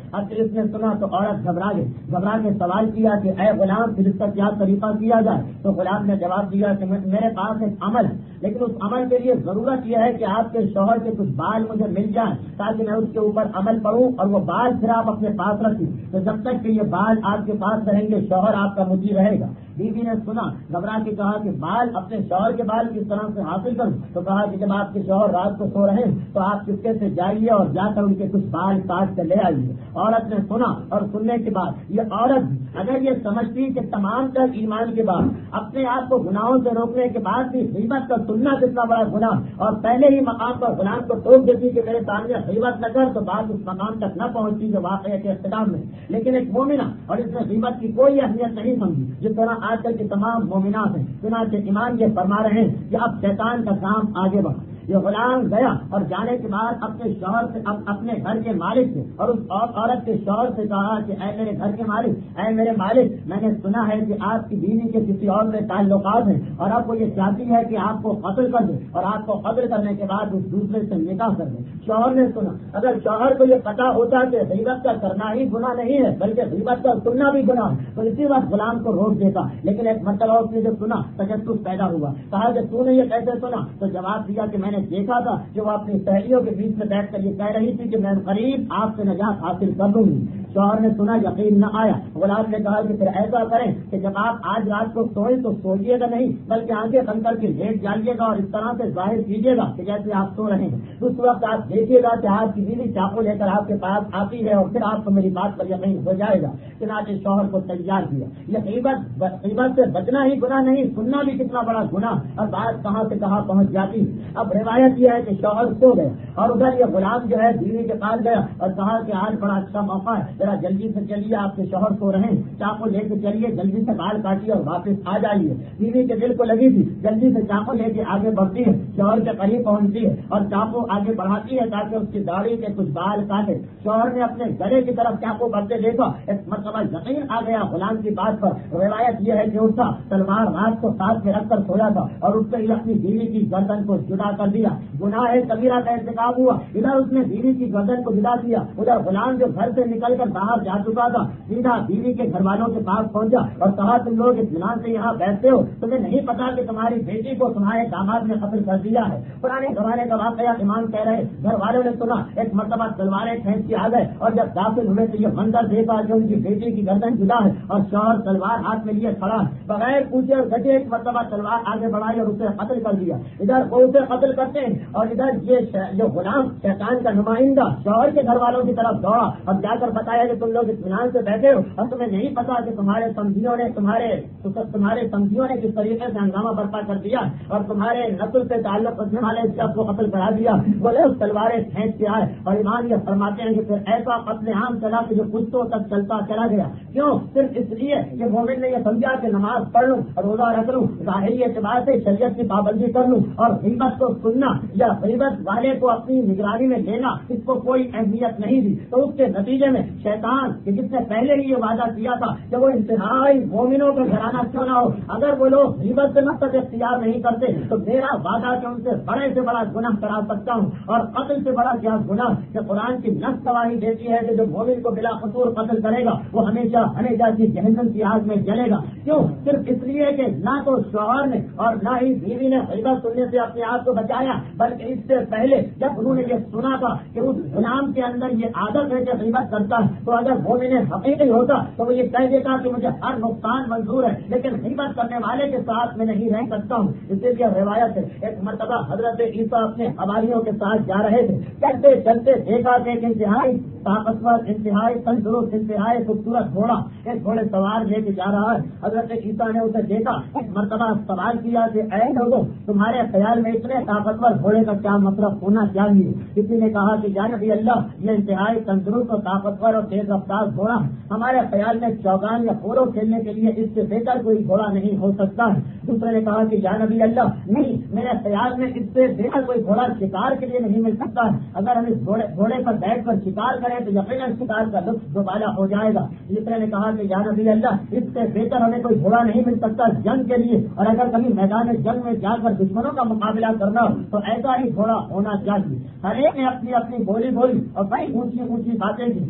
اب اس نے سنا تو عورت گھبرا گئی، گھبرا کے سوال کیا کہ اے غلام پھر اس کا کیا طریقہ کیا جائے؟ تو غلام نے جواب دیا کہ میرے پاس ایک عمل ہے، لیکن اس عمل کے لیے ضرورت یہ ہے کہ آپ کے شوہر کے کچھ بال مجھے مل جائیں تاکہ میں اس کے اوپر عمل کروں اور وہ بال پھر آپ اپنے پاس رکھیں، تو جب تک کہ یہ بال آپ کے پاس رہیں گے شوہر آپ کا مطیع رہے گا۔ بیوی نے سنا، گھبرا کے کہا کہ بال اپنے شوہر کے بال کس طرح سے حاصل کروں؟ تو کہا کہ جب آپ کے شوہر رات کو سو رہے ہیں تو آپ چپکے سے جائیے اور جا کر ان کے کچھ بال کاٹ کر لے آئیے۔ عورت نے سنا اور سننے کے بعد یہ عورت اگر یہ سمجھتی کہ تمام تر ایمان کے بعد اپنے آپ کو گناہوں سے روکنے کے بعد بھی غیبت کا سننا کتنا بڑا گناہ اور پہلے ہی مقام پر غلام کو ٹوک دیتی کہ میرے سامنے غیبت نہ کر، تو بات اس مقام تک نہ پہنچتی جو واقعے کے اختتام میں۔ لیکن ایک مومنہ اور اس نے غیبت کی کوئی اہمیت نہیں سمجھی، جس طرح آج کل کے تمام مومنات ہیں۔ چنانچہ ایمان یہ فرما رہے ہیں کہ اب شیطان کا کام آگے بڑھا۔ یہ غلام گیا اور جانے کے بعد اپنے شوہر سے اپنے گھر کے مالک سے اور اس عورت کے شوہر سے کہا کہ اے میرے گھر کے مالک، اے میرے مالک، میں نے سنا ہے کہ آپ کی بیوی کے کسی اور میں تعلقات ہیں اور اب وہ یہ چاہتی ہے کہ آپ کو قتل کر دے اور آپ کو قتل کرنے کے بعد اس دوسرے سے نکاح کر دے۔ شوہر نے سنا، اگر شوہر کو یہ پتا ہوتا کہ غیبت کا کرنا ہی گناہ نہیں ہے بلکہ غیبت کا سننا بھی گناہ ہے تو اسی وقت غلام کو روک دیتا، لیکن ایک مرتبہ اس نے جو سنا تجسس پیدا ہوا۔ کہا کہ تو نے یہ کیسے سنا؟ تو جواب دیا کہ میں نے دیکھا تھا کہ وہ اپنی سہیلیوں کے بیچ میں بیٹھ کر یہ کہہ رہی تھی کہ میں قریب آپ سے نجات حاصل کر لوں گی۔ شوہر نے سنا، یقین نہ آیا۔ غلام نے کہا کہ پھر ایسا کریں کہ جب آپ آج رات کو سوئیں تو سوئیے گا نہیں بلکہ آنکھیں بند کر کے لیٹ جائیے گا اور اس طرح سے ظاہر کیجیے گا کہ جیسے آپ سو رہے ہیں۔ اس وقت آپ دیکھیے گا کہ آپ کی بیوی چاقو لے کر آپ کے پاس آتی ہے اور پھر آپ کو میری بات پر یقین ہو جائے گا۔ چنانچہ شوہر کو تیار کیا۔ یہ غیبت غیبت سے بچنا ہی گناہ نہیں، سننا بھی کتنا بڑا گناہ اور بات کہاں سے کہاں پہنچ جاتی۔ اب روایت یہ ہے کہ شوہر سو گئے اور ادھر یہ غلام جو ہے بیوی کے پاس گیا اور کہا کہ آج بڑا اچھا موقع ہے، ذرا جلدی سے چلیے، آپ کے شوہر سو رہے ہیں، چاقو لے کے چلیے، جلدی سے بال کاٹیے اور واپس آ جائیے۔ بیوی کے دل کو لگی تھی، جلدی سے چاقو لے کے آگے بڑھتی ہے، شوہر کے قریب پہنچتی ہے اور چاقو آگے بڑھاتی ہے تاکہ اس کی داڑھی کے کچھ بال کاٹے۔ شوہر نے اپنے گلے کی طرف چاقو بڑھتے دیکھا، ایک مرتبہ یقین آ گیا غلام کی بات پر۔ روایت یہ ہے کہ اس کا تلوار رات کو ساتھ میں رکھ کر سویا تھا اور اس سے اپنی بیوی کی گردن کو جدا کر دیا۔ گناہ کبیرہ کا ارتکاب ہوا، ادھر اس نے بیوی کی گردن کو جدا دیا، ادھر غلام جو گھر سے نکل کر باہر جا چکا تھا سیدھا بیوی کے گھر والوں کے پاس پہنچا اور کہا تم لوگ اطمینان سے یہاں بیٹھتے ہو، تمہیں نہیں پتا کہ تمہاری بیٹی کو تمہارے داماد نے قتل کر دیا ہے۔ پرانے زمانے کا واقعہ امام کہہ رہے، گھر والوں نے سنا، ایک مرتبہ تلواریں کھینچ کے آ گئے اور جب داخل ہوئے تو یہ منظر دیکھا کہ ان کی بیٹی کی گردن جدا ہے اور شوہر تلوار ہاتھ میں لیے کھڑا ہے، بغیر پوچھے اور گجے ایک مرتبہ تلوار آگے بڑھائی اور اسے قتل کر دیا۔ ادھر وہ اسے قتل کرتے ہیں اور ادھر یہ جو غلام شیطان کا نمائندہ شوہر کے گھر والوں کی طرف دوڑا اور جا کر بتایا کہ تم لوگ اطمینان سے بیٹھے ہو اور تمہیں نہیں پتا کہ تمہارے سمجھیوں نے تمہارے تمہارے سمجھیوں نے کس طریقے سے ہنگامہ برپا کر دیا اور تمہارے نسل سے تعلق رکھنے والے شخص کو قتل کرا دیا۔ بولے اس تلواریں کھینچ کے آئے اور ایمان یہ فرماتے ہیں کہ پھر ایسا قتل عام چلا کہ جو کتوں تک چلتا چلا گیا۔ کیوں؟ صرف اس لیے کہ مومن نے یہ سمجھا کہ نماز پڑھ لوں اور روزہ رکھ لوں، ظاہری اعتبار سے شریعت کی پابندی کر لوں اور غیبت کو سننا یا غیبت والے کو اپنی نگرانی میں لینا اس کو کوئی اہمیت نہیں دی، تو اس کے نتیجے میں شیطان کہ جس نے پہلے ہی یہ وعدہ کیا تھا کہ وہ انتہائی مومنوں کا گھرانہ کیوں نہ ہو، اگر وہ لوگ غیبت سے نفرت اختیار نہیں کرتے تو میرا وعدہ کہ ان سے بڑے سے بڑا گناہ کرا سکتا ہوں اور قتل سے بڑا کیا گناہ کہ قرآن کی نص گواہی دیتی ہے کہ جو مومن کو بلا قصور قتل کرے گا وہ ہمیشہ ہمیشہ کی جہنم کی آگ میں جلے گا۔ کیوں؟ صرف اس لیے کہ نہ تو شوہر نے اور نہ ہی بیوی نے غیبت سننے سے اپنے آپ کو بچایا، بلکہ اس سے پہلے جب انہوں نے یہ سنا تھا کہ اس غلام کے اندر یہ عادت ہے کہ غیبت کرتا ہے تو اگر مومن حقیقی ہوتا تو وہ یہ کہہ دیتا کہ مجھے ہر نقصان منظور ہے لیکن غیبت کرنے والے کے ساتھ میں نہیں رہ سکتا ہوں۔ اسی لیے روایت ہے ایک مرتبہ حضرت عیسیٰ اپنے حواریوں کے ساتھ جا رہے تھے، چلتے چلتے دیکھا کہ ایک انتہائی طاقتور، انتہائی تندرست، انتہائی خوبصورت گھوڑا ایک گھوڑے سوار لے کے جا رہا ہے۔ حضرت عیسیٰ نے اسے دیکھا، ایک مرتبہ سوال کیا کہ اے لوگوں تمہارے خیال میں اتنے طاقتور گھوڑے کا کیا مطلب ہونا چاہیے؟ کسی نے کہا کہ یا نبی اللہ یہ انتہائی تندرست اور طاقتور اور تیز رفتار گھوڑا ہے، ہمارے خیال میں چوگان یا پولو کھیلنے کے لیے اس سے بہتر کوئی گھوڑا نہیں ہو سکتا ہے۔ دوسرے نے کہا کہ یا نبی اللہ نہیں، میرے خیال میں اس سے بہتر کوئی گھوڑا شکار کے لیے نہیں مل سکتا ہے، اگر ہم اس گھوڑے گھوڑے پر بیٹھ کر شکار کریں تو یقیناً شکار کا لطف دوبارہ ہو جائے گا۔ تیسرے نے کہا کہ یا نبی اللہ اس سے بہتر ہمیں کوئی گھوڑا نہیں مل سکتا جنگ کے لیے، اور اگر کبھی میدان جنگ میں جا کر دشمنوں کا مقابلہ کرنا ہو تو ایسا ہی گھوڑا ہونا چاہیے۔ ہر ایک نے اپنی اپنی بولی بولی اور بڑی اونچی اونچی باتیں کی، لیکن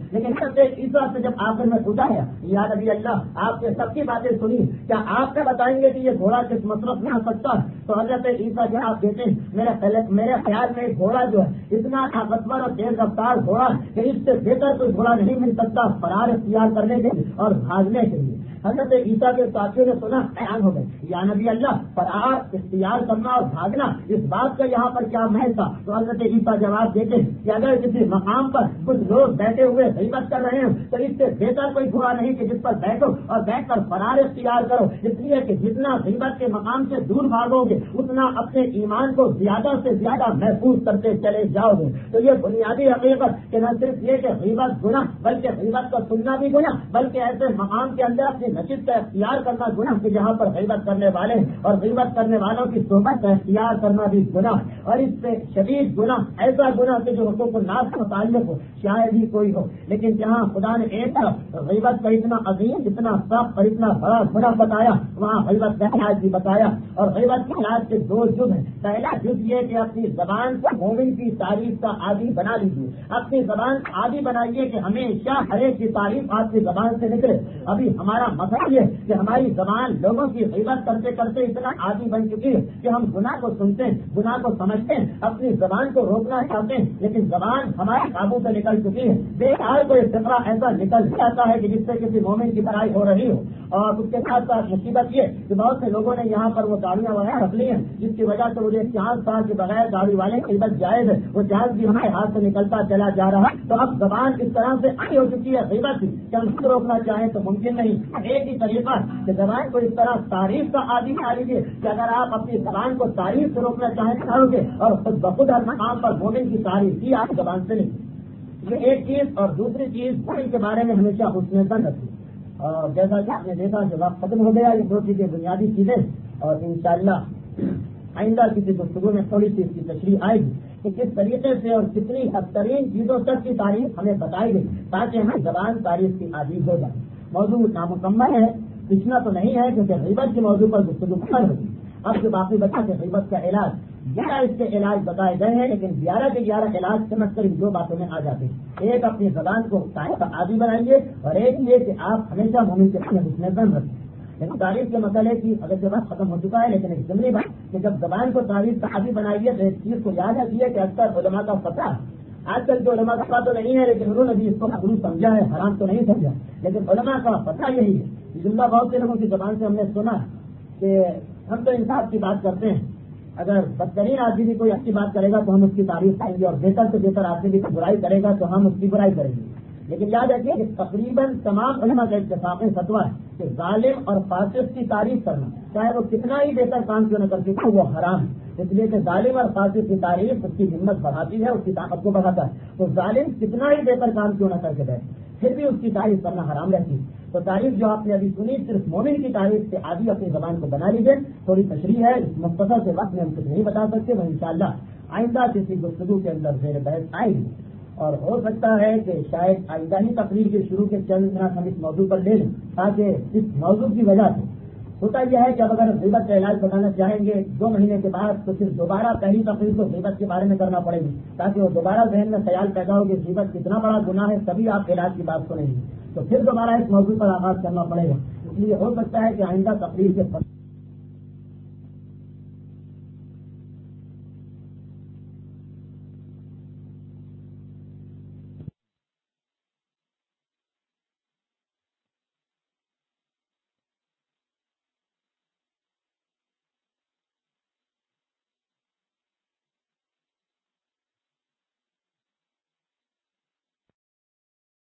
حضرت عیسیٰ سے جب آخر میں پوچھا ہے یا نبی اللہ آپ نے سب کی باتیں سنی، کیا آپ کیا بتائیں گے کہ یہ گھوڑا کس مصرف میں آ سکتا ہے؟ تو حضرت عیسیٰ جواب دیتے ہیں میرے میرے خیال میں ایک گھوڑا جو ہے اتنا طاقتور اور تیز رفتار گھوڑا کہ اس سے بہتر کوئی گھوڑا نہیں مل سکتا فرار اختیار کرنے کے لیے اور بھاگنے کے لیے۔ حضرت عیسیٰ کے ساتھیوں نے سنا، حیران ہو گئے، یا نبی اللہ فرار اختیار کرنا اور بھاگنا اس بات کا یہاں پر کیا محض تھا؟ تو حضرت عیسیٰ جواب دیتے ہیں کہ اگر کسی مقام پر کچھ لوگ بیٹھے ہوئے غیبت کر رہے ہیں تو اس سے بہتر کوئی گھوڑا نہیں کہ جس پر بیٹھو اور بیٹھ کر فرار اختیار کرو، اس لیے کہ جتنا غیبت کے مقام سے دور بھاگو گے اتنا اپنے ایمان کو زیادہ سے زیادہ محفوظ کرتے چلے جاؤ گے۔ تو یہ بنیادی حقیقت کہ نہ صرف یہ کہ غیبت گناہ بلکہ غیبت کا سننا بھی گناہ، بلکہ ایسے مقام کے اندر اپنی نشست کا اختیار کرنا گناہ کہ جہاں پر غیبت کرنے والے اور غیبت کرنے والوں کی صحبت کا اختیار کرنا بھی گناہ، اور اس سے شدید گناہ ایسا گناہ کہ جو حقوق الناس کا تعلق ہو شاید ہی کوئی ہو، لیکن جہاں خدا نے ایک طرف غیبت کا اتنا عظیم اتنا سخت اور اتنا بڑا گناہ بتایا وہاں غیبت کا علاج بھی بتایا، اور غیبت کے علاج کے دو جز ہیں۔ پہلا جز یہ کہ اپنی زبان کو مومن کی تعریف کا عادی بنا لیجیے، اپنی زبان عادی بنائیے کہ ہمیشہ ہر ایک کی تعریف آپ کی زبان سے نکلے۔ ابھی ہمارا مسئلہ یہ کہ ہماری زبان لوگوں کی غیبت کرتے کرتے اتنا عادی بن چکی ہے کہ ہم گناہ کو سنتے ہیں، گناہ کو سمجھتے ہیں، اپنی زبان کو روکنا چاہتے ہیں، لیکن زبان ہمارے قابو سے نکل چکی ہے۔ بے حال کوئی فقرہ ایسا نکل جاتا ہے کہ جس سے کسی مومن کی برائی ہو رہی ہو، اور اس کے ساتھ ساتھ مصیبت یہ کہ بہت سے لوگوں نے یہاں پر وہ گاڑیاں وغیرہ رکھ لی ہیں جس کی وجہ سے مجھے چار سال کے بغیر گاڑی والے غیبت جائز ہے، وہ جائز بھی ہمارے ہاتھ سے نکلتا چلا جا رہا۔ تو اب زبان اس طرح سے آئی ہو چکی ہے غیبت کی کہ ہم خود روکنا چاہیں تو ممکن نہیں۔ ایک ہی طریقہ کہ زبان کو اس طرح تعریف کا عادی بنا لیجیے کہ اگر آپ اپنی زبان کو تعریف سے روکنا چاہیں کرو گے اور خود بخود ہر مقام پر مومن کی تعریف کی آپ زبان سے نہیں۔ یہ ایک چیز، اور دوسری چیز مومن کے بارے میں ہمیشہ حسن ظن رکھیے، اور جیسا کہ آپ نے دیکھا کہ وقت ختم ہو گیا، یہ دو چیزیں بنیادی چیزیں، اور انشاءاللہ آئندہ کسی گفتگو میں تھوڑی سی اس کی تشریح آئے گی کہ کس طریقے سے اور کتنی بدترین چیزوں تک کی تعریف ہمیں بتائی گئی تاکہ ہمیں زبان تعریف کی عادی ہو جائے۔ موضوع نامکمل ہے، پچھنا تو نہیں ہے کیونکہ غیبت کے موضوع پر گفتگو مکمل ہوگی۔ اب جو باقی بچا کہ غیبت کا علاج، گیارہ اس کے علاج بتائے گئے ہیں، لیکن گیارہ کے گیارہ علاج سمجھ کر ان دو باتوں میں آ جاتے ہیں۔ ایک اپنی زبان کو تعریف کا عادی بنائیے، اور ایک یہ کہ آپ ہمیشہ مومن کے سامنے حسن ظن رکھیں۔ لیکن تعریف کے مسئلے کی اگر جو بات ختم ہو چکا ہے، لیکن ایک ضمنی بات کہ جب زبان کو تعریف کا عادی بنائیے تو ایک چیز کو یاد رکھیے کہ اکثر علماء کا فتویٰ، آج کل کے علماء کا فتویٰ تو نہیں ہے لیکن انہوں نے بھی اس کو مخلوق سمجھا ہے، حرام تو نہیں سمجھا، لیکن علماء کا فتویٰ یہی ہے۔ جملہ بہت سے لوگوں کی زبان سے ہم نے سنا کہ ہم تو انصاف کی بات کرتے ہیں، اگر بدترین آدمی بھی کوئی اچھی بات کرے گا تو ہم اس کی تعریف کریں گے، اور بہتر سے بہتر آدمی بھی برائی کرے گا تو ہم اس کی برائی کریں گے۔ لیکن یاد رکھیے کہ تقریباً تمام علماء کا اتفاق فتویٰ ہے کہ ظالم اور فاسق کی تعریف کرنا چاہے وہ کتنا ہی بہتر کام کیوں نہ کرتے ہو وہ حرام ہے، اس لیے کہ ظالم اور فاسق کی تعریف اس کی ہمت بڑھاتی ہے، اس کی طاقت کو بڑھاتا ہے۔ تو ظالم کتنا ہی بہتر کام کیوں نہ کر کے بیٹھے پھر بھی اس کی تعریف کرنا حرام رہتی ہے۔ تو تعریف جو آپ نے ابھی سنی صرف مومن کی تعریف سے عادی اپنی زبان کو بنا لیجیے۔ تھوڑی تشریح ہے، اس مختصر سے وقت میں ہم کچھ نہیں بتا سکتے، وہ انشاءاللہ آئندہ کسی گفتگو کے اندر زیر بحث آئے گی، اور ہو سکتا ہے کہ شاید آئندہ ہی تقریر کے شروع کے چند منٹ ہم اس موضوع پر لے لیں، تاکہ اس موضوع کی وجہ سے ہوتا یہ ہے کہ اب اگر غیبت کا علاج بتانا چاہیں گے دو مہینے کے بعد تو پھر دوبارہ پہلی تقریر کو غیبت کے بارے میں کرنا پڑے گی، تاکہ وہ دوبارہ ذہن میں خیال پیدا ہو کہ غیبت کتنا بڑا گناہ ہے، تبھی آپ علاج کی بات سنیں گے، تو پھر دوبارہ اس موضوع پر آغاز کرنا پڑے گا۔ اس لیے ہو سکتا ہے کہ آئندہ تقریر کے